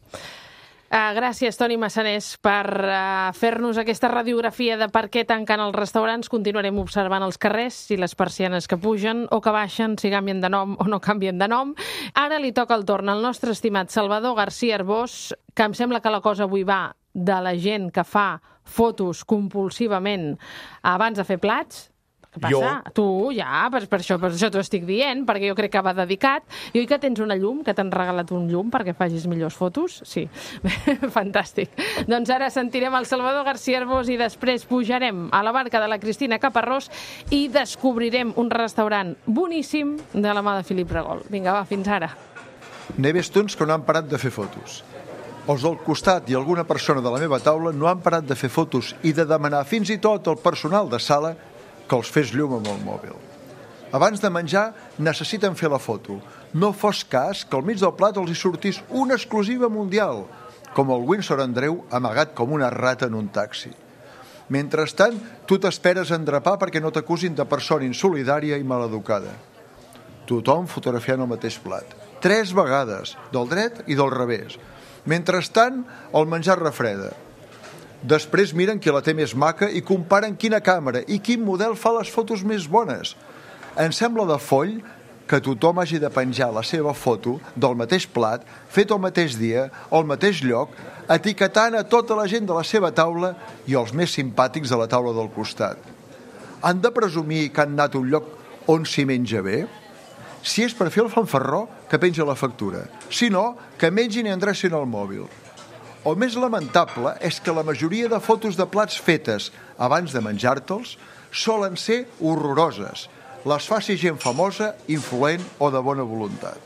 Gràcies, Toni Massanés, per fer-nos aquesta radiografia de per què tanquen els restaurants. Continuarem observant els carrers, si les persianes que pugen o que baixen, si canvien de nom o no canvien de nom. Ara li toca el torn al nostre estimat Salvador García Arbós, que em sembla que la cosa avui va de la gent que fa fotos compulsivament abans de fer plats. Què passa? Tu, ja, per això t'ho estic dient, perquè jo crec que va dedicat. I oi que tens una llum, que t'han regalat un llum perquè facis millors fotos? Sí, fantàstic. Doncs ara sentirem el Salvador García Arbós i després pujarem a la barca de la Cristina Caparrós i descobrirem un restaurant boníssim de la mà de Felip Regol. Vinga, va, fins ara. N'he vist uns que no han parat de fer fotos. Els del costat i alguna persona de la meva taula no han parat de fer fotos i de demanar fins i tot al personal de sala que els fes llum amb el mòbil. Abans de menjar necessiten fer la foto. No fos cas que al mig del plat els hi sortís una exclusiva mundial, com el Windsor Andreu amagat com una rata en un taxi. Mentrestant, tu t'esperes a endrapar perquè no t'acusin de persona insolidària i maleducada. Tothom fotografiant el mateix plat. 3 vegades, del dret i del revés. Mentrestant, el menjar refreda. Després miren qui la té més maca i comparen quina càmera i quin model fa les fotos més bones. Em sembla de foll que tothom hagi de penjar la seva foto del mateix plat, fet el mateix dia, al mateix lloc, etiquetant a tota la gent de la seva taula i els més simpàtics de la taula del costat. Han de presumir que han anat a un lloc on s'hi menja bé? Si és per fer el fanfarró, que penja la factura. Si no, que mengin i endrecin el mòbil. El més lamentable és que la majoria de fotos de plats fetes abans de menjar-te'ls solen ser horroroses. Les faci gent famosa, influent o de bona voluntat.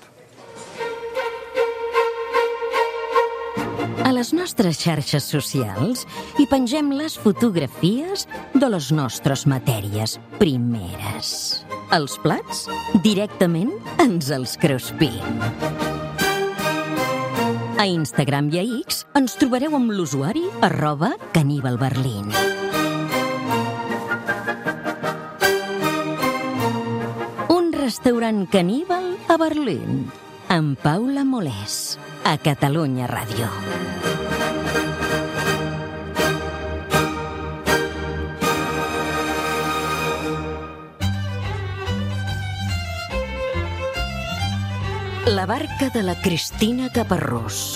A les nostres xarxes socials hi pengem les fotografies de les nostres matèries primeres. Els plats directament ens els cruspim. A Instagram i a X ens trobareu amb l'usuari @caníbalberlín. Un restaurant caníbal a Berlín, amb Paula Molés, a Catalunya Ràdio. La barca de la Cristina Caparrós.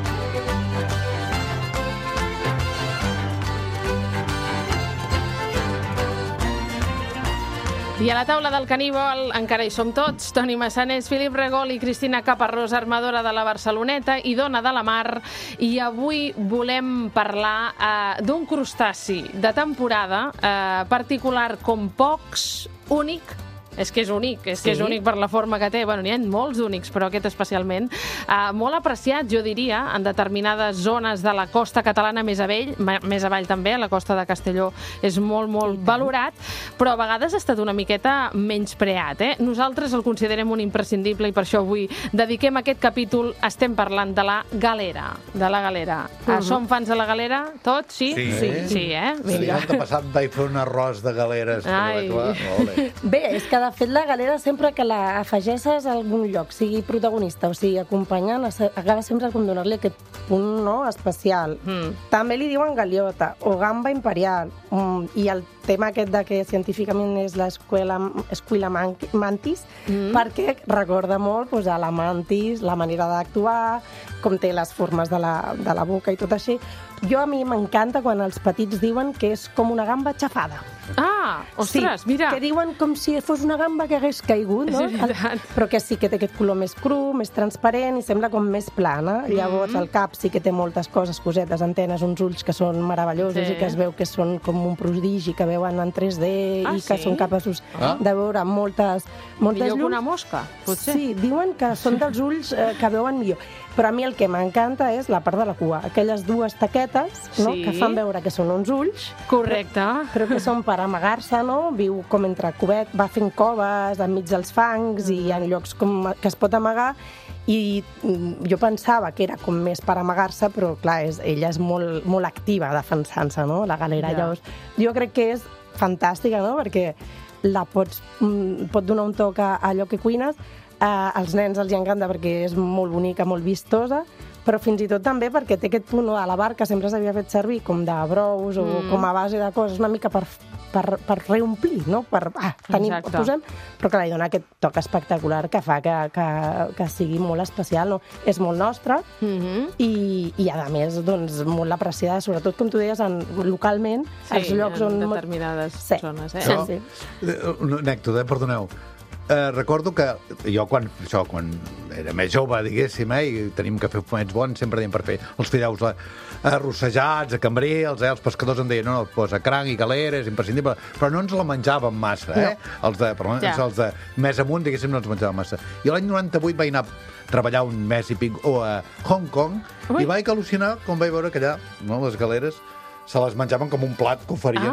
I a la taula del caníbal encara hi som tots. Toni Massanés, Felip Regol i Cristina Caparrós, armadora de la Barceloneta i dona de la mar. I avui volem parlar d'un crustaci de temporada particular com pocs, únic. És que és únic, és únic per la forma que té. Bueno, n'hi ha molts únics, però aquest especialment. Molt apreciat, jo diria, en determinades zones de la costa catalana més avall també, a la costa de Castelló és molt, molt valorat, però a vegades ha estat una miqueta menyspreat. Nosaltres el considerem un imprescindible i per això avui dediquem aquest capítol, estem parlant de la galera. De la galera. Som fans de la galera, tots? Sí? Sí, Vinga. L'any passat vaig fer un arròs de galeres. Bé, és que de fet, la galera sempre que la afegeixes a algun lloc, sigui protagonista o sigui acompanyant, acaba sempre com donar-li aquest punt, no?, especial. També li diuen galiota o gamba imperial. I el tema aquest de que científicament és l'escuela mantis, perquè recorda molt a la mantis, la manera d'actuar, com té les formes de la boca i tot així. A mi m'encanta quan els petits diuen que és com una gamba xafada. Ah, ostres, sí, mira. Que diuen com si fos una gamba que hagués caigut, no? És veritat. Però que sí que té aquest color més cru, més transparent i sembla com més plana. Llavors el cap sí que té moltes coses, cosetes, antenes, uns ulls que són meravellosos i que es veu que són com un prodigi, que veuen en 3D i que són capaços de veure moltes llums. Millor que una mosca, potser. Sí, diuen que són dels ulls que veuen millor. Però a mi el que m'encanta és la part de la cua, aquelles dues taquetes, no?, que fan veure que són uns ulls. Correcte. Però que són per amagar-se, no? Viu com entre cubet, va fent coves enmig dels fangs i en llocs com que es pot amagar. I jo pensava que era com més per amagar-se, però clar, ella és molt activa defensant-se, no?, la galera. Llavors, jo crec que és fantàstica, no?, perquè pot donar un toc a allò que cuines. Als nens els encanta perquè és molt bonica, molt vistosa, però fins i tot també perquè té aquest punt a la barca, sempre s'havia fet servir com de brous o com a base de coses, una mica per reomplir, no? Posem, però clar, li dona aquest toc espectacular que fa que sigui molt especial, no? És molt nostra i a més, doncs, molt apreciada, sobretot, com tu deies, localment, als llocs on... en determinades zones, Sí. Una anècdota, perdoneu. Recordo que jo, quan era més jove, diguéssim, i tenim que fer fumets bons, sempre dèiem per fer els fideus arrossejats, a cambrer, els pescadors em deien, no, posa cranc i galera, és imprescindible, però no ens la menjàvem massa, els de més amunt, diguéssim, no ens menjàvem massa. I l'any 98 vaig anar a treballar un mes i pic a Hong Kong i vaig al·lucinar quan vaig veure que allà, no, les galeres se les menjaven com un plat que oferien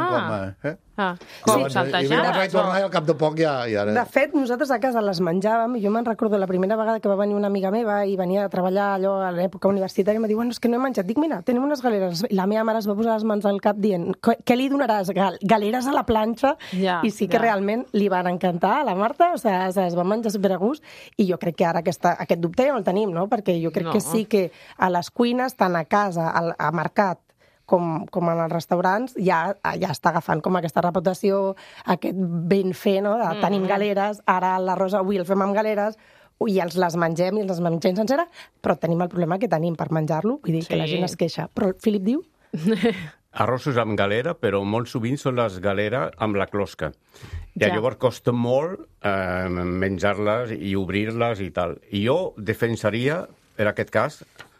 com saltejades. I vaig tornar i al cap de poc ja... De fet, nosaltres a casa les menjàvem i jo me'n recordo la primera vegada que va venir una amiga meva i venia a treballar allò a l'època universitària i em diu, bueno, és que no he menjat. Dic, mira, tenim unes galeres. I la meva mare es va posar les mans al cap dient, què li donaràs? Galeres a la planxa? I sí que realment li van encantar a la Marta, o sigui, es va menjar superagust i jo crec que ara aquest dubte ja no el tenim, no? Perquè jo crec que sí que a les cuines, tant a casa, a mercat, com en els restaurants, ja està agafant com aquesta reputació, aquest ben fer, no?, de tenim galeres, ara l'arròs avui el fem amb galeres, i les mengem i les mengem sencera, però tenim el problema que tenim per menjar-lo, vull dir que la gent es queixa. Però el Filip diu... Arrossos amb galera, però molt sovint són les galeres amb la closca. I llavors costa molt menjar-les i obrir-les i tal. I jo defensaria, en aquest cas,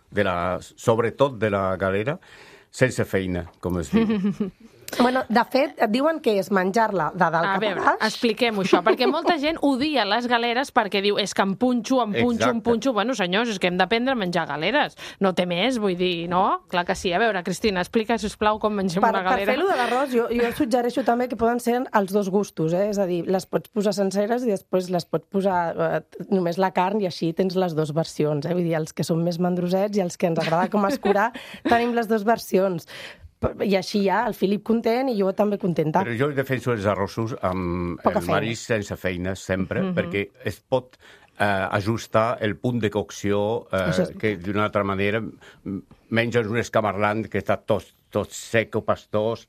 sobretot de la galera, sense feina, com es diu. Bueno, de fet, et diuen que és menjar-la de dalt cap a baix. A veure, expliquem-ho això, perquè molta gent odia les galeres perquè diu, és que em punxo. Bueno, senyors, és que hem d'aprendre a menjar galeres. No té més, vull dir, no? Clar que sí. A veure, Cristina, explica, sisplau, com mengem una galera. Per fer-lo de l'arròs, jo suggereixo també que poden ser els dos gustos, és a dir, les pots posar senceres i després les pots posar només la carn i així tens les dues versions. Vull dir, els que són més mandrosets i els que ens agrada com escurar, tenim les dues versions. I així ja, el Filip content i jo també contenta. Però jo defenso els arrossos amb el marisc sense feina, sempre, perquè es pot ajustar el punt de cocció que d'una altra manera menges un escamarlant que està tot sec o pastós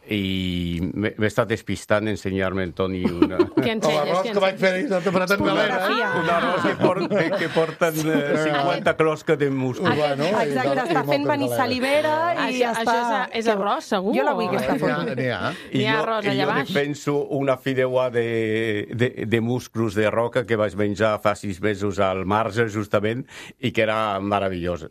i m'he estat despistant ensenyar-me el Toni l'arròs que vaig fer ahir, un arròs que porten 50 closques de múscul. Exacte, està fent venir salivera i ja està... Això és arròs, segur? Jo la vull aquesta foto. Hi ha arròs allà baix. Jo defenso una fideua de musclos de roca que vaig menjar fa 6 mesos al marge, justament, i que era meravellosa.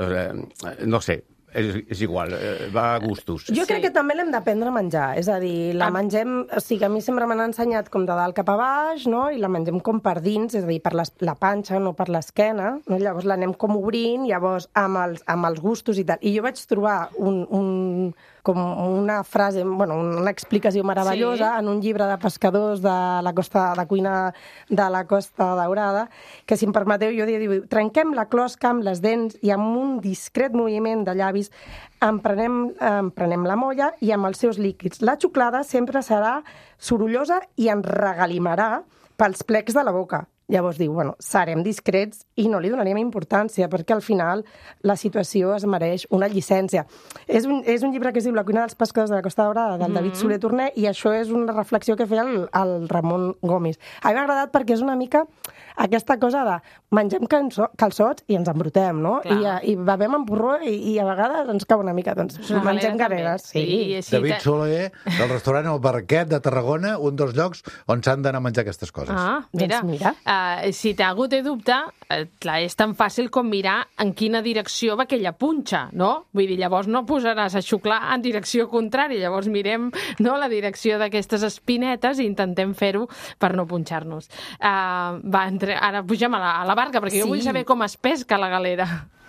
No sé, és igual, va a gustos. Jo crec que també l'hem d'aprendre a menjar, és a dir, la mengem, o sigui, a mi sempre m'han ensenyat com de dalt cap a baix, no?, i la mengem com per dins, és a dir, per la panxa, no per l'esquena, no? Llavors l'anem com obrint, llavors amb els gustos i tal. I jo vaig trobar un com una frase, una explicació meravellosa en un llibre de pescadors de cuina de la Costa Daurada, que, si em permeteu, jo diu: trenquem la closca amb les dents i amb un discret moviment de llavis emprenem la molla i amb els seus líquids. La xuclada sempre serà sorollosa i ens regalimarà pels plecs de la boca. Llavors diu, serem discrets i no li donaríem importància, perquè al final la situació es mereix una llicència. És un llibre que es diu La cuina dels pescadors de la Costa Daurada, del David Soler Torner, i això és una reflexió que feia el Ramon Gomis. A mi m'ha agradat perquè és una mica aquesta cosa de mengem calçots i ens embrutem, no? I bevem en porró i a vegades ens cau una mica, doncs mengem galeres. Sí. David Soler, del restaurant El Barquet de Tarragona, un dels llocs on s'han d'anar a menjar aquestes coses. Mira. Si t'ha hagut de dubte, és tan fàcil com mirar en quina direcció va aquella punxa, no? Vull dir, llavors no posaràs a xuclar en direcció contrària, llavors mirem la direcció d'aquestes espinetes i intentem fer-ho per no punxar-nos. Ara pugem a la barca, perquè jo vull saber com es pesca la galera.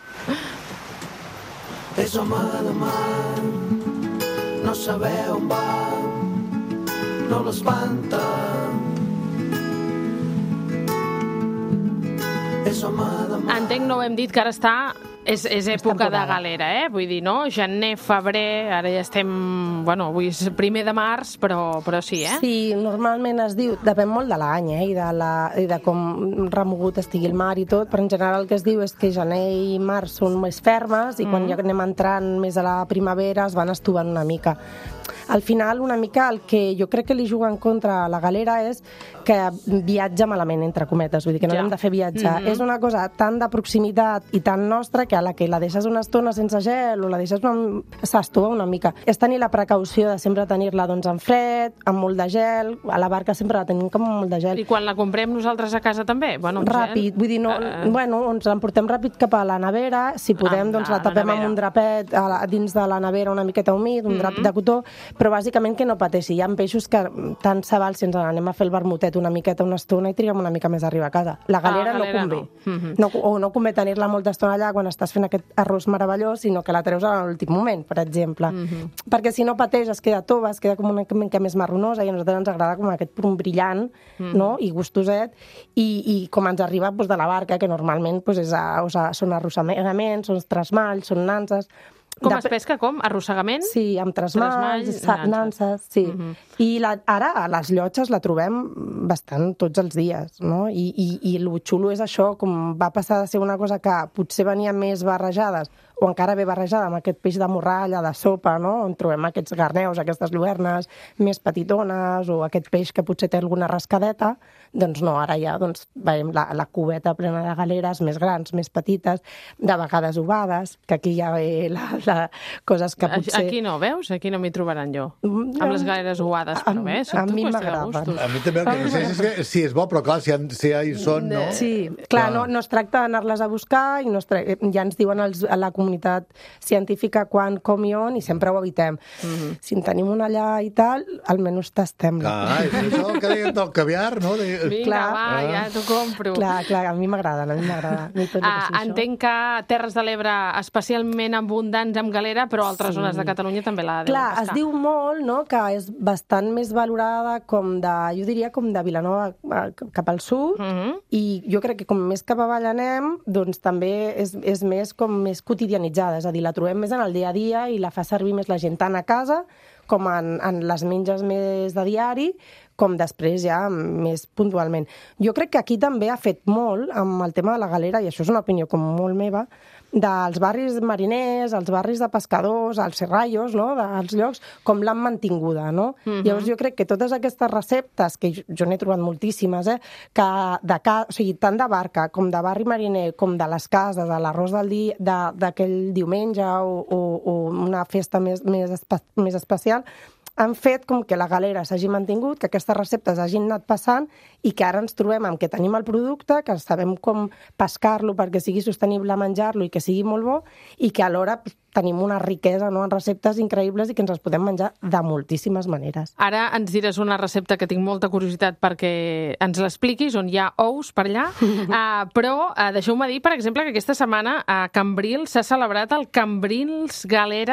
És home de mar, no saber on va, no l'espanta. Entenc, no ho hem dit, que ara és època de galera, Vull dir, no? Gener, febrer, ara ja estem... avui és 1 de març, però sí, Sí, normalment es diu, depèn molt de l'any, i de com remogut estigui el mar i tot, però en general el que es diu és que gener i març són més fermes i quan ja anem entrant més a la primavera es van estovant una mica. Al final, una mica, el que jo crec que li juga en contra a la galera és que viatja malament, entre cometes, vull dir que no hem de fer viatjar. És una cosa tan de proximitat i tan nostra que a la que la deixes una estona sense gel o la deixes s'estova una mica. És tenir la precaució de sempre tenir-la en fred, amb molt de gel, a la barca sempre la tenim com molt de gel. I quan la comprem nosaltres a casa també? Ràpid, vull dir, ens l'emportem ràpid cap a la nevera, si podem la tapem amb un drapet dins de la nevera una miqueta humit, un drap de cotó, però bàsicament que no pateixi. Hi ha peixos que tant se val si ens anem a fer el vermutet una miqueta, una estona i triguem una mica més a arribar a casa. La galera no convé. O no convé tenir-la molta estona allà quan estàs fent aquest arròs meravellós, sinó que la treus a l'últim moment, per exemple. Perquè si no pateix es queda tova, es queda com una mica més marronosa i a nosaltres ens agrada com aquest punt brillant i gustoset i com ens arriba de la barca, que normalment són arrossegaments, són trasmalls, són nanses. Com es pesca? Com? Arrossegaments? Sí, amb trasmalls, nanses, sí. I ara a les llotges la trobem bastant tots els dies, no? I el xulo és això, com va passar de ser una cosa que potser venia més barrejades, o encara ve barrejada amb aquest peix de morralla, de sopa, no? On trobem aquests garneus, aquestes lluernes més petitones, o aquest peix que potser té alguna rascadeta, doncs no, ara ja veiem la cubeta plena de galeres més grans, més petites, de vegades ovades, que aquí ja ve coses que potser... Aquí no, veus? Aquí no m'hi trobaran jo. Amb les galeres ovades, però bé, a mi m'agraden. A mi també, el que no sé si és bo, però clar, si ja hi són, no? Sí, clar, no es tracta d'anar-les a buscar, i ja ens diuen a la comunitat científica quan, com i on, i sempre ho evitem. Si en tenim una allà i tal, almenys tastem-la. Clar, és això que deien del caviar, no? Vinga, va, ja t'ho compro. Clar, a mi m'agrada. Entenc que Terres de l'Ebre especialment abundants amb galera, però altres zones de Catalunya també la deuen pescar. Es diu molt, no?, que és bastant més valorada jo diria com de Vilanova cap al sud, i jo crec que com més cap avall anem, doncs també és més quotidianitzada, és a dir, la trobem més en el dia a dia i la fa servir més la gent tant a casa com en les menges més de diari, com després ja més puntualment. Jo crec que aquí també ha fet molt amb el tema de la galera, i això és una opinió com molt meva, dels barris mariners, els barris de pescadors, els serrallos, no?, dels llocs, com l'han mantinguda, no? Llavors jo crec que totes aquestes receptes, que jo n'he trobat moltíssimes, tant de barca com de barri mariner, com de les cases, de l'arròs d'aquell diumenge o una festa més especial, han fet com que la galera s'hagi mantingut, que aquestes receptes hagin anat passant i que ara ens trobem amb que tenim el producte, que sabem com pescar-lo perquè sigui sostenible menjar-lo i que sigui molt bo, i que alhora tenim una riquesa, no?, en receptes increïbles i que ens les podem menjar de moltíssimes maneres. Ara ens diràs una recepta que tinc molta curiositat perquè ens l'expliquis, on hi ha ous per allà, però deixeu-me dir, per exemple, que aquesta setmana a Cambrils s'ha celebrat el Cambrils Galera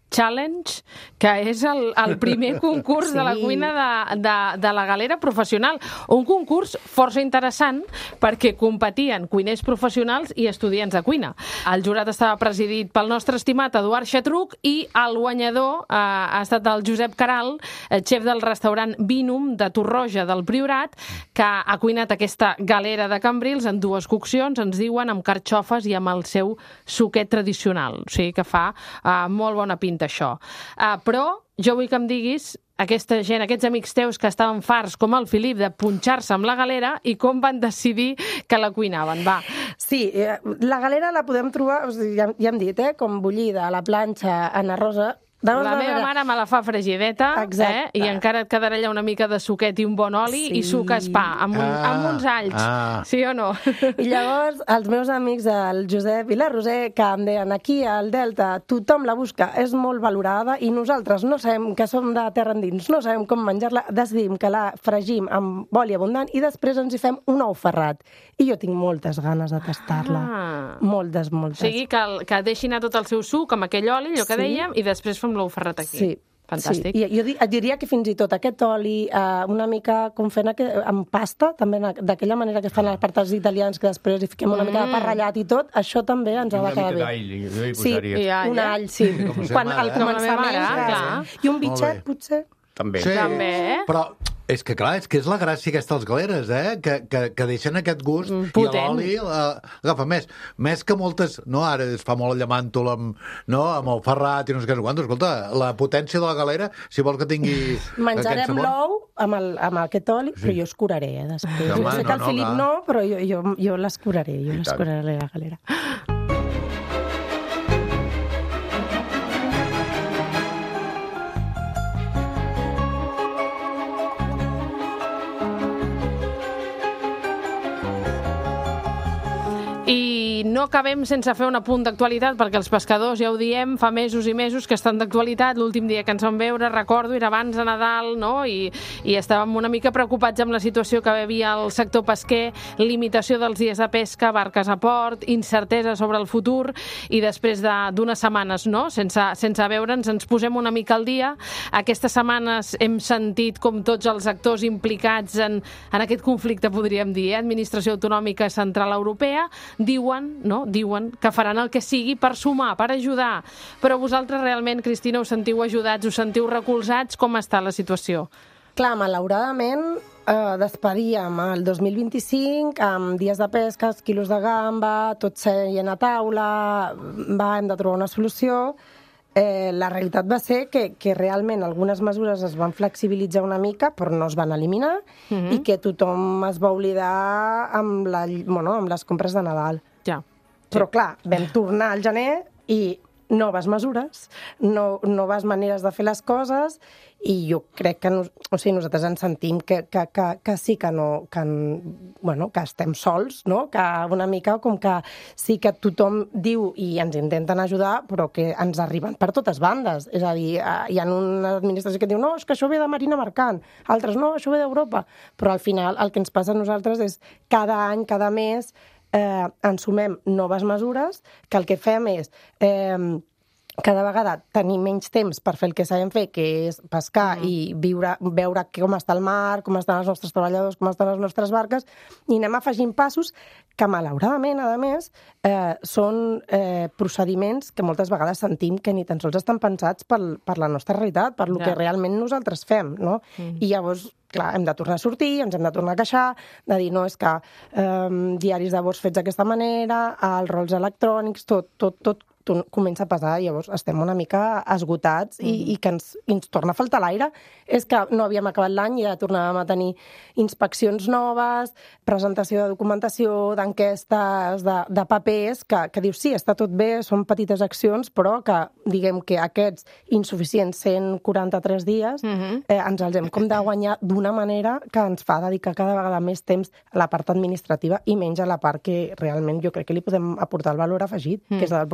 Challenge, que és el primer concurs de la cuina de la Galera professional. Un concurs força interessant perquè competien cuiners professionals i estudiants de cuina. El jurat estava presidit pel nostre estimat Eduard Xatruc i el guanyador ha estat el Josep Caral, xef del restaurant Vinum de Torroja del Priorat, que ha cuinat aquesta galera de Cambrils en 2 coccions, ens diuen, amb carxofes i amb el seu suquet tradicional. O sigui que fa molt bona pinta això. Però jo vull que em diguis aquesta gent, aquests amics teus que estaven farts com el Filip de punxar-se amb la galera i com van decidir que la cuinaven, va. Sí, la galera la podem trobar, ja hem dit, com bullida a la planxa en arrosa. La meva mare me la fa fregideta, i encara et quedarà allà una mica de suquet i un bon oli i suques pa, amb uns alls, sí o no? I llavors, els meus amics, el Josep i la Roser, que em deien, aquí al Delta tothom la busca, és molt valorada i nosaltres no sabem, que som de terra endins, no sabem com menjar-la, decidim que la fregim amb oli abundant i després ens hi fem un ou ferrat. I jo tinc moltes ganes de tastar-la. Moltes. O sigui, que deixi anar tot el seu suc amb aquell oli, allò que dèiem, i després fem l'ou ferrat aquí. Sí. Fantàstic. Sí. Jo et diria que fins i tot aquest oli, una mica com fent amb pasta, també d'aquella manera que fan els partats italians, que després hi fiquem una mica de pa ratllat i tot, això també ens ha de quedar bé. Sí, un all, sí. Quan al començament, i un bitxet, potser. També. Sí, però és que clar, és la gràcia aquesta dels galeres, que deixen aquest gust potent. I l'oli agafa més. Més que moltes, no, ara es fa molt el llamàntol amb el ferrat i no sé què, escolta, la potència de la galera, si vols que tingui menjarem l'ou amb aquest oli, però jo escuraré, després. Jo sé que el Filip no, però jo l'escuraré, la galera. I no acabem sense fer un apunt d'actualitat, perquè els pescadors, ja ho diem, fa mesos i mesos que estan d'actualitat. L'últim dia que ens vam veure, recordo, era abans de Nadal, no? I estàvem una mica preocupats amb la situació que hi havia al sector pesquer, limitació dels dies de pesca, barques a port, incertesa sobre el futur, i després d'unes setmanes, no?, sense veure'ns, ens posem una mica al dia. Aquestes setmanes hem sentit com tots els actors implicats en aquest conflicte, podríem dir, Administració Autonòmica Central Europea, diuen que faran el que sigui per sumar, per ajudar. Però vosaltres realment, Cristina, us sentiu ajudats, us sentiu recolzats? Com està la situació? Clar, malauradament, despedíem el 2025 amb dies de pesca, quilos de gamba, tot seient a taula, hem de trobar una solució. La realitat va ser que realment algunes mesures es van flexibilitzar una mica, però no es van eliminar, i que tothom es va oblidar amb les compres de Nadal. Ja. Però clar, vam tornar al gener i noves mesures, noves maneres de fer les coses, i jo crec que nosaltres ens sentim que sí, que estem sols, no? Que una mica com que sí que tothom diu i ens intenten ajudar, però que ens arriben per totes bandes. És a dir, hi ha una administració que diu no, és que això ve de Marina Mercant, altres no, això ve d'Europa, però al final el que ens passa a nosaltres és cada any, cada mes, ens sumem noves mesures, que el que fem és cada vegada tenir menys temps per fer el que sabem fer, que és pescar i veure com està el mar, com estan els nostres treballadors, com estan les nostres barques, i anem afegint passos que, malauradament, a més, són procediments que moltes vegades sentim que ni tan sols estan pensats per la nostra realitat, per el que realment nosaltres fem, no? I llavors, clar, hem de tornar a sortir, ens hem de tornar a queixar, de dir, no, és que diaris de bords fets d'aquesta manera, els rols electrònics, tot comença a pesar, llavors estem una mica esgotats i que ens torna a faltar l'aire. És que no havíem acabat l'any i ja tornàvem a tenir inspeccions noves, presentació de documentació, d'enquestes, de papers, que dius, sí, està tot bé, són petites accions, però que, diguem que aquests insuficients 143 dies ens els hem com de guanyar d'una manera que ens fa dedicar cada vegada més temps a la part administrativa i menys a la part que realment jo crec que li podem aportar el valor afegit, que és el producte i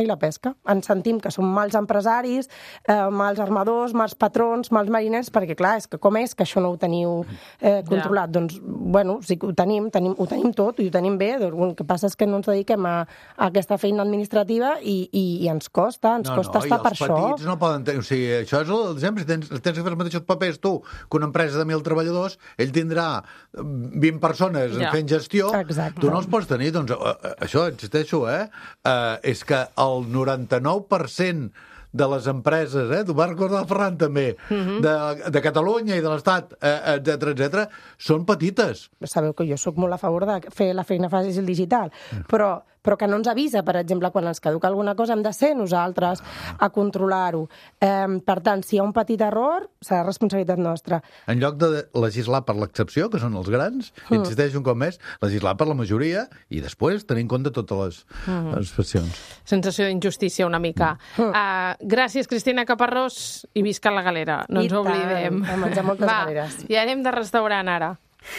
la pesca. Ens sentim que som mals empresaris, mals armadors, mals patrons, mals mariners, perquè clar, és que com és que això no ho teniu controlat? Doncs, bueno, sí que ho tenim tot i ho tenim bé, el que passa és que no ens dediquem a aquesta feina administrativa i ens costa estar per això. I els petits no poden tenir... O sigui, això és l'exemple, si tens que fer els mateixos papers tu que una empresa de 1.000 treballadors, ell tindrà 20 persones fent gestió, tu no els pots tenir. Doncs això, insisteixo, és que el 99% de les empreses, t'ho va recordar el Ferran també, de Catalunya i de l'Estat, etc., són petites. Sabeu que jo sóc molt a favor de fer la feina fàcil digital, però que no ens avisa, per exemple, quan ens caduca alguna cosa, hem de ser nosaltres a controlar-ho. Per tant, si hi ha un petit error, serà responsabilitat nostra. En lloc de legislar per l'excepció, que són els grans, insisteix un cop més, legislar per la majoria i després tenir en compte totes les expressions. Sensació d'injustícia una mica. Gràcies, Cristina Caparrós, i visca la galera. No ens oblidem. A menjar moltes galeres. I anem de restaurant ara.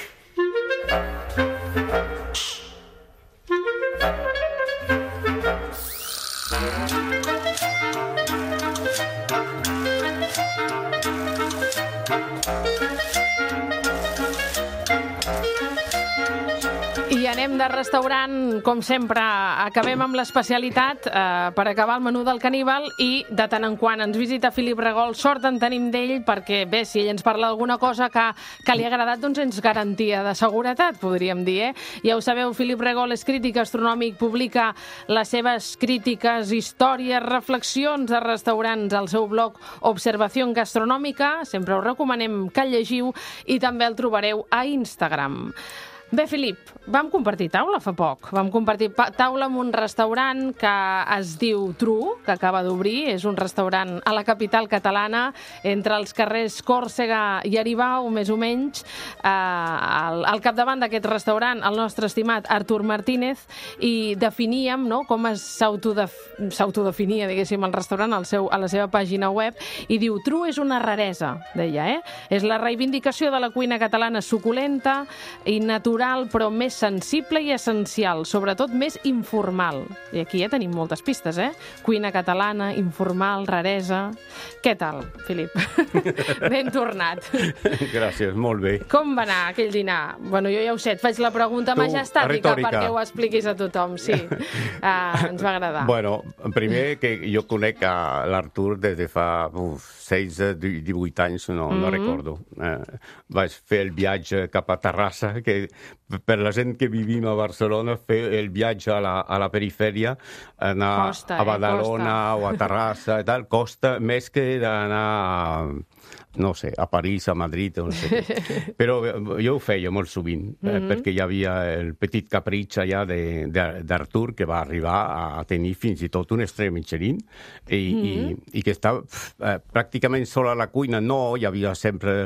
I anem de restaurant, com sempre, acabem amb l'especialitat per acabar el menú del caníbal i de tant en quant ens visita Filip Regol. Sort en tenim d'ell perquè, bé, si ell ens parla d'alguna cosa que li ha agradat, doncs ens garantia de seguretat, podríem dir, Ja ho sabeu, Filip Regol és crític gastronòmic, publica les seves crítiques, històries, reflexions de restaurants al seu blog Observación Gastronòmica, sempre us recomanem que el llegiu, i també el trobareu a Instagram. Bé, Filip, vam compartir taula fa poc. Vam compartir taula en un restaurant que es diu Tru, que acaba d'obrir. És un restaurant a la capital catalana, entre els carrers Còrsega i Aribau, més o menys. Al capdavant d'aquest restaurant, el nostre estimat Artur Martínez, i definíem com s'autodefinia, diguéssim, el restaurant a la seva pàgina web, i diu: Tru és una raresa, deia, És la reivindicació de la cuina catalana suculenta i natural, però més sensible i essencial, sobretot més informal. I aquí ja tenim moltes pistes, Cuina catalana, informal, raresa... Què tal, Filip? Ben tornat. Gràcies, molt bé. Com va anar aquell dinar? Bueno, jo ja ho sé, et faig la pregunta majestàtica perquè ho expliquis a tothom, sí. Ens va agradar. Bueno, primer que jo conec a l'Artur des de fa 16-18 anys, no recordo. Vaig fer el viatge cap a Terrassa, que per la gent que vivim a Barcelona, fer el viatge a la perifèria, anar a Badalona o a Terrassa i tal, costa més que d'anar no sé, a París, a Madrid, no sé què. Però jo ho feia molt sovint, perquè hi havia el petit capritx allà d'Artur, que va arribar a tenir fins i tot un estrella Michelin, i que estava pràcticament sola a la cuina. No, hi havia sempre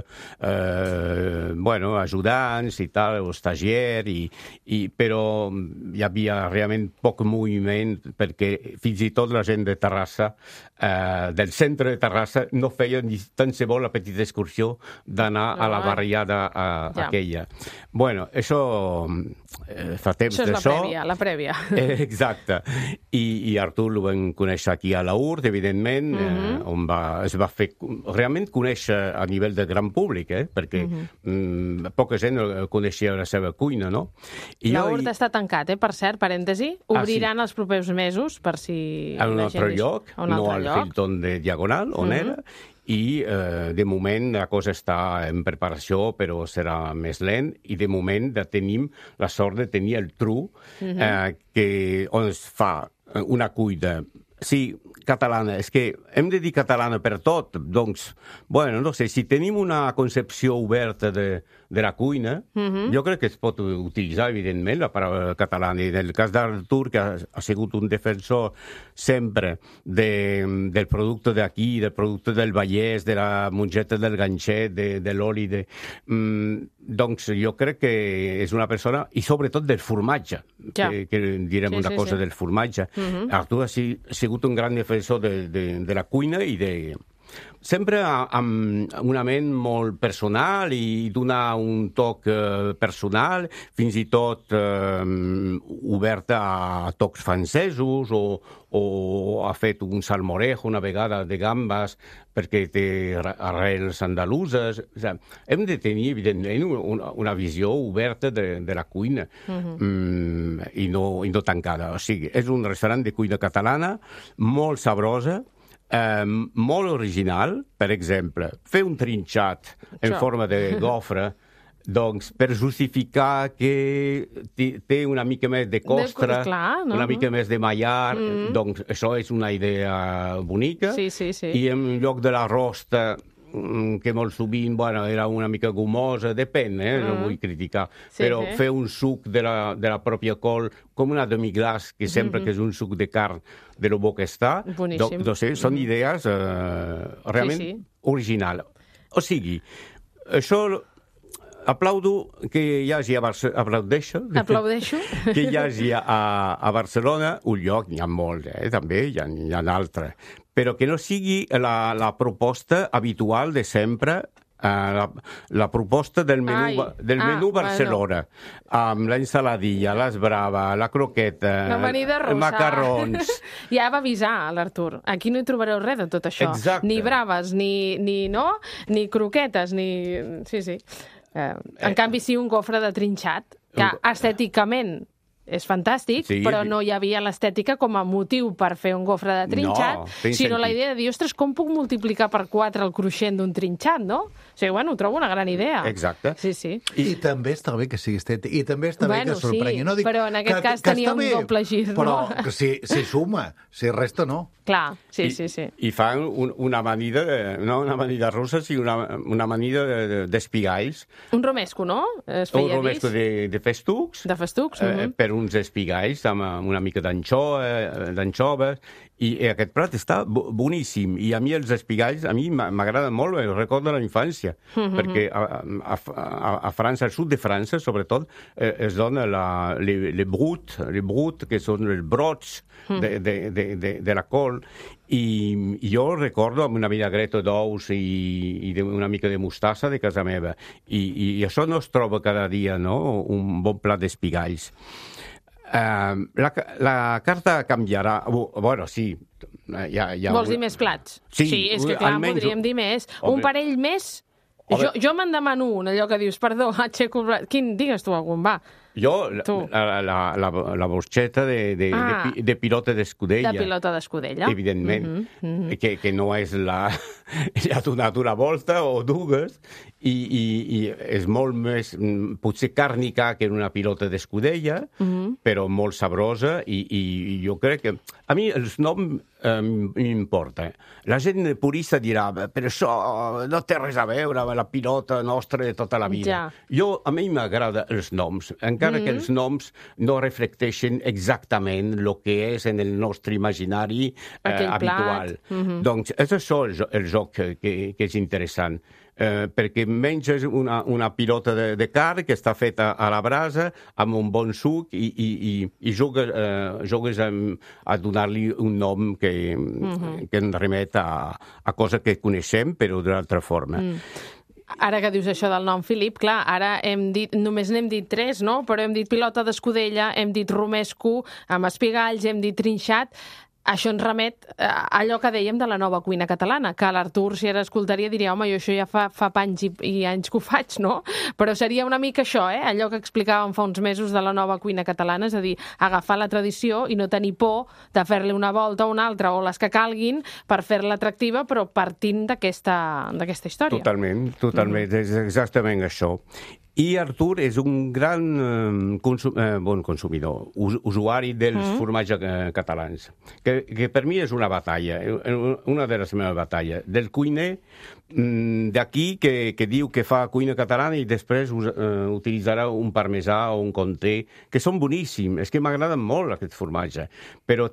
ajudants i tal, o stagiaires, però hi havia realment poc moviment, perquè fins i tot la gent de Terrassa, del centre de Terrassa, no feia ni tan se vol la petita excursió d'anar a la barriada aquella. Bueno, això fa temps d'això. Això és la prèvia. Exacte. I Artur el vam conèixer aquí a la URT, evidentment, on es va fer realment conèixer a nivell de gran públic, perquè poca gent coneixia la seva cuina, no? La URT està tancat, per cert, parèntesi. Obriran els propers mesos, per si... A un altre lloc, no al Hilton de Diagonal, on era, i de moment la cosa està en preparació, però serà més lent, i de moment tenim la sort de tenir el Tru, on es fa una cuina, sí, catalana. És que hem de dir catalana per tot, doncs, bueno, no sé, si tenim una concepció oberta de la cuina, jo crec que es pot utilitzar, evidentment, la paraula catalana. I en el cas d'Artur, que ha sigut un defensor sempre del producte d'aquí, del producte del Vallès, de la mongeta del ganxet, de l'oli, doncs jo crec que és una persona, i sobretot del formatge, que direm una cosa del formatge. Artur ha sigut un gran defensor de la cuina i sempre amb una ment molt personal i donar un toc personal, fins i tot oberta a tocs francesos o ha fet un salmorejo una vegada de gambes perquè té arrels andaluses. O sigui, hem de tenir, evidentment, una visió oberta de la cuina i no tancada. O sigui, és un restaurant de cuina catalana molt sabrosa, molt original. Per exemple, fer un trinxat en forma de gofre, doncs, per justificar que té una mica més de costra, una mica més de mallar, doncs això és una idea bonica. I en lloc de la rosta, que molt sovint era una mica gomosa, depèn, no vull criticar, però fer un suc de la pròpia col, com una demi-glace, que sempre que és un suc de carn de lo bo que està, doncs són idees realment originals. O sigui, això aplaudo que hi hagi aplaudeixo que hi hagi a Barcelona un lloc, n'hi ha molts, també, hi ha d'altres, però que no sigui la proposta habitual de sempre, la proposta del menú Barcelona, amb la ensaladilla, les braves, la croqueta, els macarrons. Ja va avisar l'Artur, aquí no hi trobareu res de tot això. Ni braves, ni croquetes, ni... Sí. En canvi, sí, un gofre de trinxat, que estèticament és fantàstic, però no hi havia l'estètica com a motiu per fer un gofre de trinxat, sinó la idea de dir, ostres, com puc multiplicar per 4 el cruixent d'un trinxat, no? O sigui, ho trobo una gran idea. Exacte. Sí. I també està bé que sigui estètic, i també està bé que sorprengui. Sí, però en aquest cas tenia un doble gir, no? Però que si suma, si resta no. Clar, sí. I fan una amanida, no una amanida russa, sinó una amanida d'espigalls. Un romesco, no? Un romesco de festucs. De festucs. Per uns espigalls amb una mica d'anxoves, i aquest plat està boníssim. I a mi els espigalls, a mi m'agrada molt, el recordo de la infància, perquè a França, al sud de França, sobretot, es dona le brut, que són els brots de la col, i jo recordo amb una vinagreta d'ous i una mica de mostassa de casa meva, i això no es troba cada dia, no?, un bon plat d'espigalls. La carta canviarà. Bueno, sí. Vols dir més plats? Sí, és que clar, podríem dir més. Un parell més? Jo me'n demano un, allò que dius, perdó, aixeco... Digues tu algun, va. Jo, la borxeta de pilota d'escudella. De pilota d'escudella. Evidentment, que no és ja donat una volta o dues, i és molt més, potser càrnica que una pilota d'escudella, però molt sabrosa, i jo crec que... A mi els noms m'importa. La gent purista dirà, però això no té res a veure amb la pilota nostra de tota la vida. A mi m'agrada els noms, encara que els noms no reflecteixen exactament el que és en el nostre imaginari habitual. Doncs és això el joc que és interessant. Perquè menges una pilota de carn que està feta a la brasa amb un bon suc i jugues a donar-li un nom que ens remet a coses que coneixem però d'una altra forma. Ara que dius això del nom, Filip, clar, ara només n'hem dit 3, no? Però hem dit pilota d'escudella, hem dit romesco amb espigalls, hem dit trinxat. Això ens remet a allò que dèiem de la nova cuina catalana, que l'Artur, si ara escoltaria, diria, home, jo això ja fa panys i anys que ho faig, no? Però seria una mica això, allò que explicàvem fa uns mesos de la nova cuina catalana, és a dir, agafar la tradició i no tenir por de fer-li una volta o una altra, o les que calguin, per fer-la atractiva, però partint d'aquesta història. Totalment, és exactament això. I Artur és un gran bon consumidor, usuari dels formatges catalans, que per mi és una batalla, una de les meves batalles. Del cuiner d'aquí que diu que fa cuina catalana i després utilitzarà un parmesà o un comté, que són boníssims, és que m'agraden molt aquest formatge, però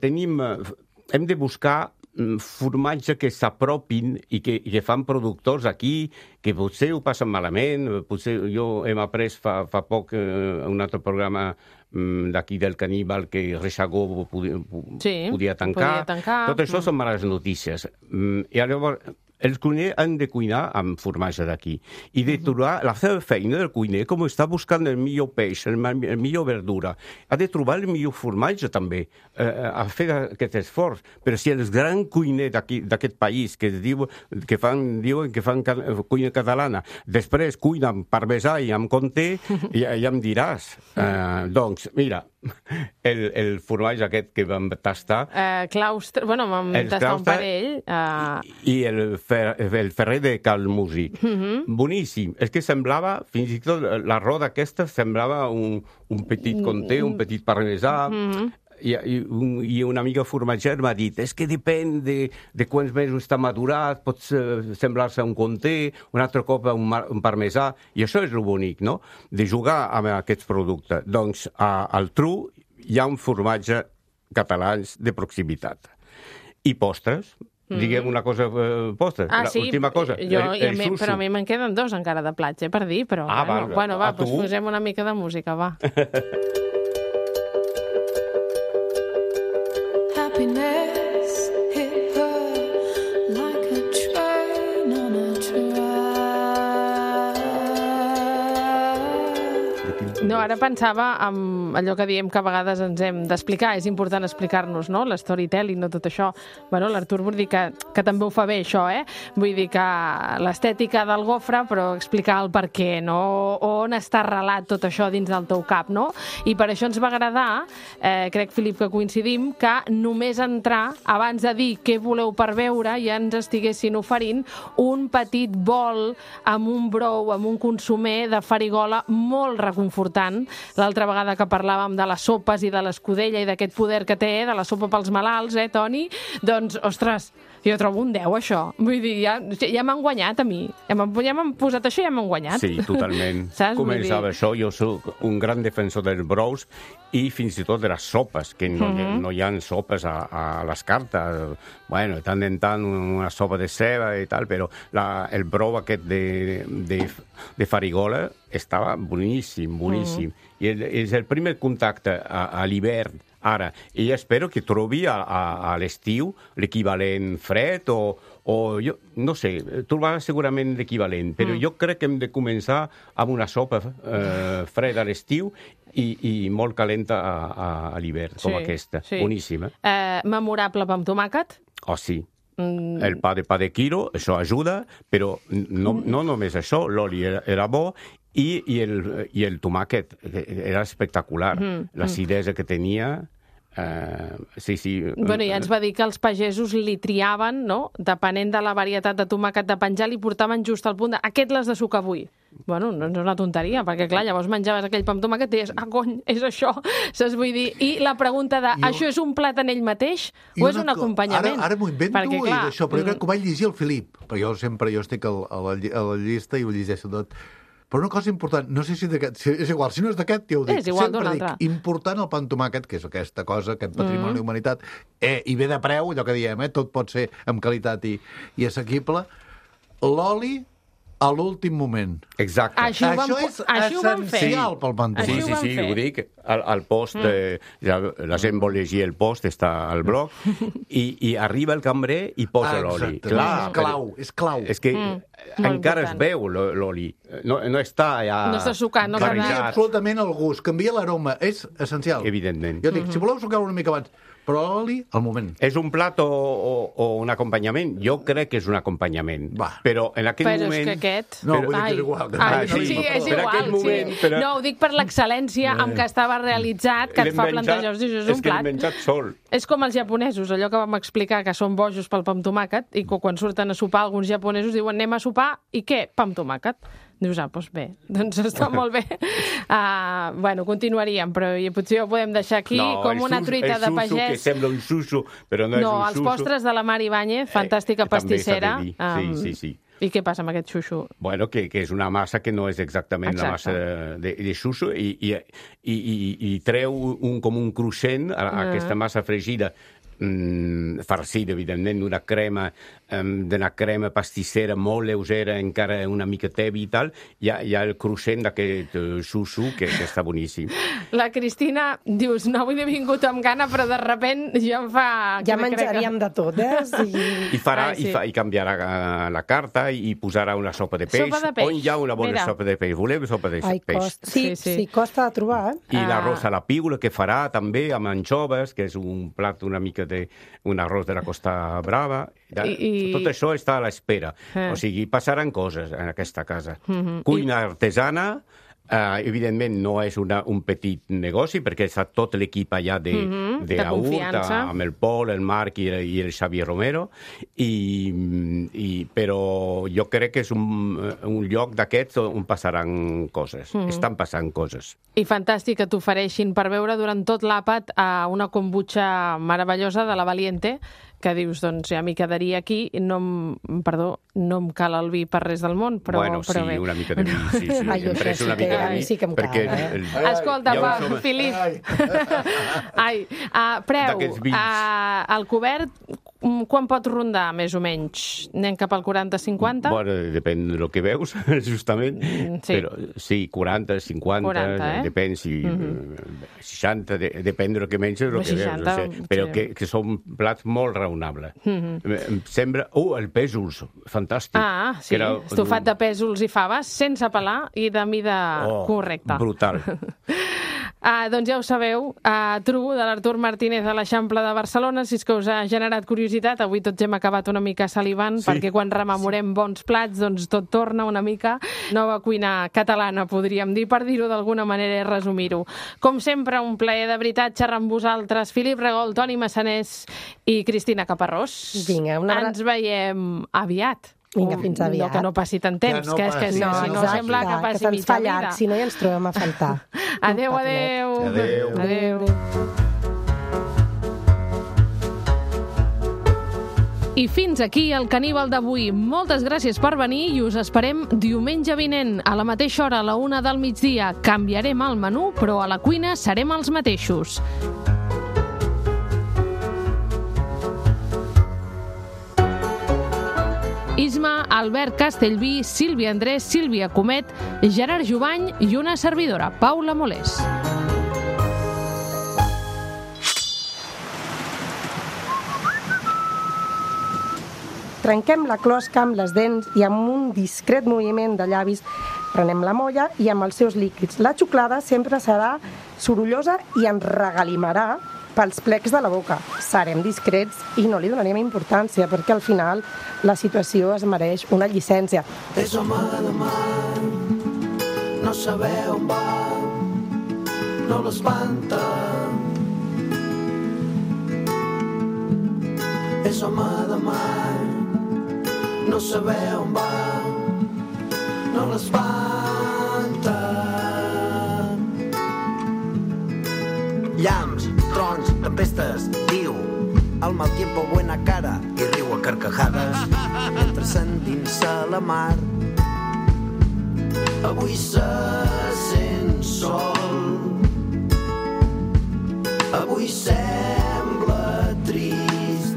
hem de buscar formatge que s'apropin i que fan productors aquí, que potser ho passen malament, potser jo hem après fa poc un altre programa d'aquí del Caníbal que Reixagó podia tancar. Tot això són males notícies. I llavors els cuiners han de cuinar amb formatge d'aquí i de trobar la seva feina del cuiner, com està buscant el millor peix, el millor verdura. Ha de trobar el millor formatge també, a fer aquest esforç. Però si els grans cuiners d'aquest país que diuen que fan cuina catalana, després cuinen parmesà i amb comté, ja em diràs. Doncs, mira, el formatge aquest que vam tastar... Claustre, bueno, vam tastar un parell. I el ferrer de Cal Músic. Boníssim. És que semblava, fins i tot la roda aquesta, semblava un petit comté, un petit parmesà. I una amiga formatger m'ha dit que depèn de quants mesos està madurat, pot semblar-se un comté, un altre cop un parmesà, i això és el bonic, no?, de jugar amb aquests productes. Doncs al Tru hi ha un formatge catalans de proximitat. I postres, diguem una cosa, postres, l'última cosa, el suso. Però a mi me'n queden dos encara de plats, per dir, però bueno, va, doncs posem una mica de música, va. No, ara pensava en allò que diem que a vegades ens hem d'explicar. És important explicar-nos, no?, l'storytelling, no tot això. Bueno, l'Artur vull dir que també ho fa bé, això, Vull dir que l'estètica del gofre, però explicar el per què, no?, on està arrelat tot això dins del teu cap, no? I per això ens va agradar, crec, Filip, que coincidim, que només entrar, abans de dir què voleu per beure, ja ens estiguessin oferint un petit bol amb un brou, amb un consomer de farigola molt reconfortant. L'altra vegada que parlàvem de les sopes i de l'escudella i d'aquest poder que té, de la sopa pels malalts, Toni? Doncs, ostres, jo trobo un 10, això. Vull dir, ja m'han guanyat a mi. Ja m'han posat això i ja m'han guanyat. Sí, totalment. Començava això, jo soc un gran defensor dels brous i fins i tot de les sopes, que no hi ha sopes a les cartes. Bueno, tant en tant una sopa de ceba i tal, però el brou aquest de farigola estava boníssim, boníssim. I és el primer contacte a l'hivern, ara. I espero que trobi a l'estiu l'equivalent fred o jo no sé, trobarà segurament l'equivalent, però jo crec que hem de començar amb una sopa freda a l'estiu i molt calenta a l'hivern, com aquesta. Boníssima. Memorable pa amb tomàquet? Oh, sí. El pa de quilo, això ajuda, però no només això, l'oli era bo i el tomàquet era espectacular. L'acidesa que tenia... Sí. Bueno, ja ens va dir que els pagesos li triaven, no?, depenent de la varietat de tomàquet de penjar, li portaven just al punt de aquest l'has de sucar avui. Bueno, no és una tonteria, perquè clar, llavors menjaves aquell pa amb tomàquet i deies, cony, és això, saps? Vull dir, i la pregunta de, això és un plat en ell mateix o és un acompanyament? Ara m'ho invento d'això, però jo crec que ho vaig llegir el Filip, perquè jo estic a la llista i ho llegeixo tot. Però una cosa important, no sé si és igual, si no és d'aquest, ja ho dic. És igual d'un altre. Sempre dic, important el pa amb tomàquet, que és aquesta cosa, aquest patrimoni d'humanitat, i ve de preu, allò que diem, tot pot ser amb qualitat i assequible. L'oli a l'últim moment. Exacte. Això és essencial pel pa amb tomàquet. Sí, ho dic. Al post, la gent vol llegir el post, està al blog, i arriba el cambrer i posa l'oli. És clau. És que encara es veu l'oli. No està ja... No està sucat, no canvia absolutament el gust, canvia l'aroma. És essencial. Evidentment. Jo dic, si voleu sucar una mica abans, però l'oli, al moment. És un plat o un acompanyament? Jo crec que és un acompanyament. Però en aquell moment... Però és que aquest... No, vull dir que és igual. Sí, és igual. No, ho dic per l'excel·lència amb què estava realitzat, que et fa plantejar, això és un plat. És que l'he menjat sol. És com els japonesos, allò que vam explicar, que són bojos pel pa amb tomàquet, i quan surten a sopar alguns japonesos diuen anem a sopar, i què? Pa amb tomàquet. Dius, doncs bé, doncs està molt bé. Bueno, continuaríem, però potser ho podem deixar aquí com una truita de pagès. El suso, que sembla un suso, però no és un suso. No, els postres de la Mar Ibáñez, fantàstica pastissera. Sí. I què passa amb aquest xuxo? Bueno, que és una massa que no és exactament la massa de xuxo i treu com un cruixent a aquesta massa fregida farcit, evidentment, d'una crema pastissera molt lleugera, encara una mica tebi i tal, hi ha el cruixent d'aquest susu que està boníssim. La Cristina, dius, no avui he vingut amb gana, però de repent ja em fa... Ja menjaríem de tot, I canviarà la carta i posarà una sopa de peix. On hi ha una bona sopa de peix? Voleu sopa de peix? Sí, costa de trobar. I l'arròs a la piula, que farà també amb anxoves, que és un plat una mica un arròs de la Costa Brava. Tot això està a l'espera. O sigui, passaran coses en aquesta casa. Cuina artesana, evidentment no és un petit negoci, perquè està tot l'equip allà d'Aurt, amb el Pol, el Marc i el Xavier Romero, però jo crec que és un lloc d'aquests on passaran coses. Estan passant coses. I fantàstic que t'ofereixin per veure durant tot l'àpat una kombucha meravellosa de la Valiente, que dius, doncs ja m'hi quedaria aquí, no em cal el vi per res del món, però bé. Sí, una mica de vi, sí. Sí que em cal. Escolta, Filip, preu, el cobert, quan pot rondar, més o menys? Anem cap al 40-50? Bueno, depèn del que veus, justament. Però sí, 40, 50, depèn si 60, depèn del que menges, el que veus. Però que són plats molt raonables. Em sembla... el pèsols, fantàstic. Sí, estofat de pèsols i faves, sense pelar i de mida correcta. Brutal. Doncs ja ho sabeu, Tru, de l'Artur Martínez a l'Eixample de Barcelona, si és que us ha generat curiositat, avui tots hem acabat una mica salivant, perquè quan rememorem bons plats, doncs tot torna una mica. Nova cuina catalana, podríem dir, per dir-ho d'alguna manera i resumir-ho. Com sempre, un plaer de veritat xerrar amb vosaltres, Filip Regol, Toni Massanés i Cristina Caparrós. Vinga, ens veiem aviat. Vinga, fins aviat. Que no passi tant temps, que és que si no sembla que passi mitja vida. Si no, ja ens trobem a faltar. Adéu. I fins aquí el Caníbal d'avui. Moltes gràcies per venir i us esperem diumenge vinent, a la mateixa hora, a la 1 del migdia. Canviarem el menú, però a la cuina serem els mateixos. Isma, Albert Castellví, Sílvia Andrés, Sílvia Comet, Gerard Jubany i una servidora, Paula Molés. Trenquem la closca amb les dents i amb un discret moviment de llavis prenem la molla i amb els seus líquids. La xuclada sempre serà sorollosa i ens regalimarà pels plecs de la boca. Serem discrets i no li donarem importància, perquè al final la situació es mereix una llicència. És home de mar, no saber on va, no l'espanta. És home de mar, no saber on va, no l'espanta. Llamps, trons, tempestes, diu al mal tiempo buena cara i riu a carcajades mentre s'endinsa la mar. Avui se sent sol, avui sembla trist,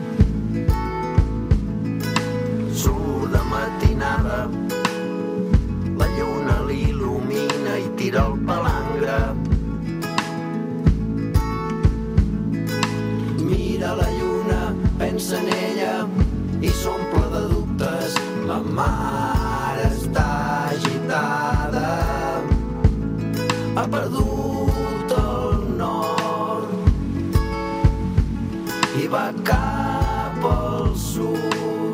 surt de matinada, la lluna l'il·lumina i tira el palangre. Mira la lluna, pensa en ella i s'omple de dubtes. La mar està agitada, ha perdut el nord i va cap al sud.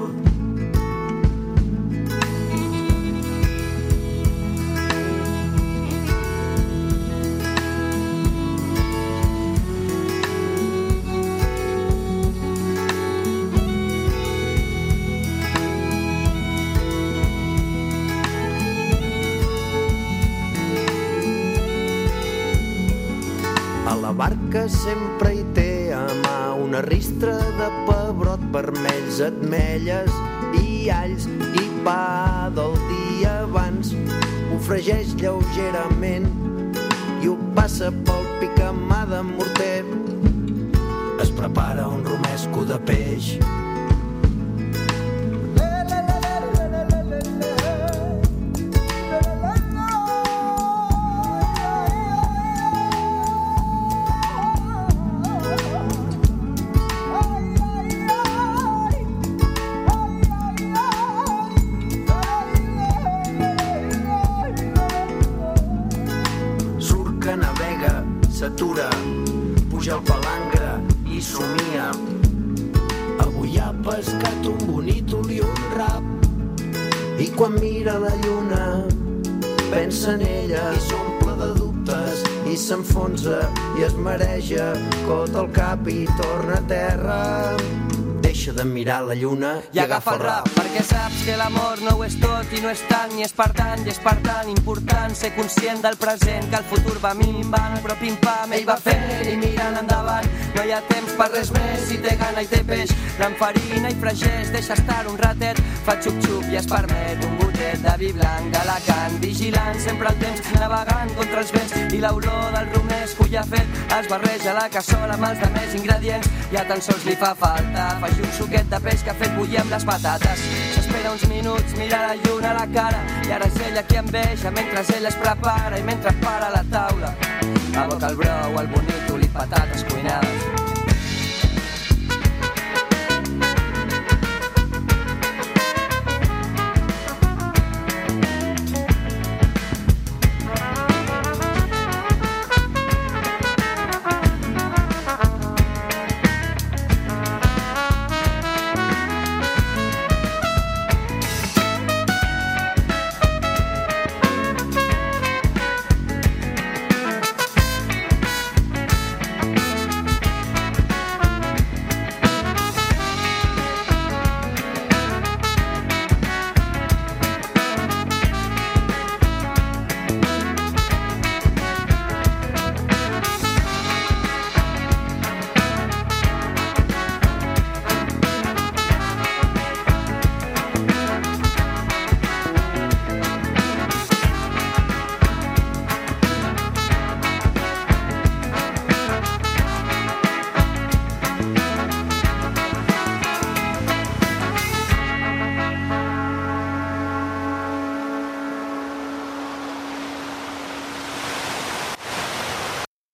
La barca sempre hi té a mà una ristra de pebrot vermells, ametlles i alls i pa del dia abans. Ho fregeix lleugerament i ho passa pel picamà de morter. es prepara un romesco de peix. S'atura, puja al palangre i somia. Avui ha pescat un bonítol i un rap. I quan mira la lluna, pensa en ella i s'omple de dubtes i s'enfonsa i es mareja, cota al cap i torna a terra. Deixa de mirar la lluna i agafa el rap. Perquè saps que l'amor no ho és tot i no és tant, i és per tant important ser conscient del present, que el futur va minvant, però pim-pam, ell va fent i mirant endavant. No hi ha temps per res més, si té gana i té peix, l'enfarina i fregeix, deixa estar un ratet, fa xup-xup i es permet un gotet de vi blanc d'Alacant, vigilant sempre el temps, navegant contra els vents, i l'olor del romesco ja fet es barreja a la cassola amb els demés ingredients, ja tan sols li fa falta afegir un suquet de peix que ha fet bullir amb les patates. S'espera uns minuts, mira la lluna a la cara, i ara és ella qui enveja mentre ell es prepara i mentre para la taula. Aboca el brou, el bonítol i patates cuinades.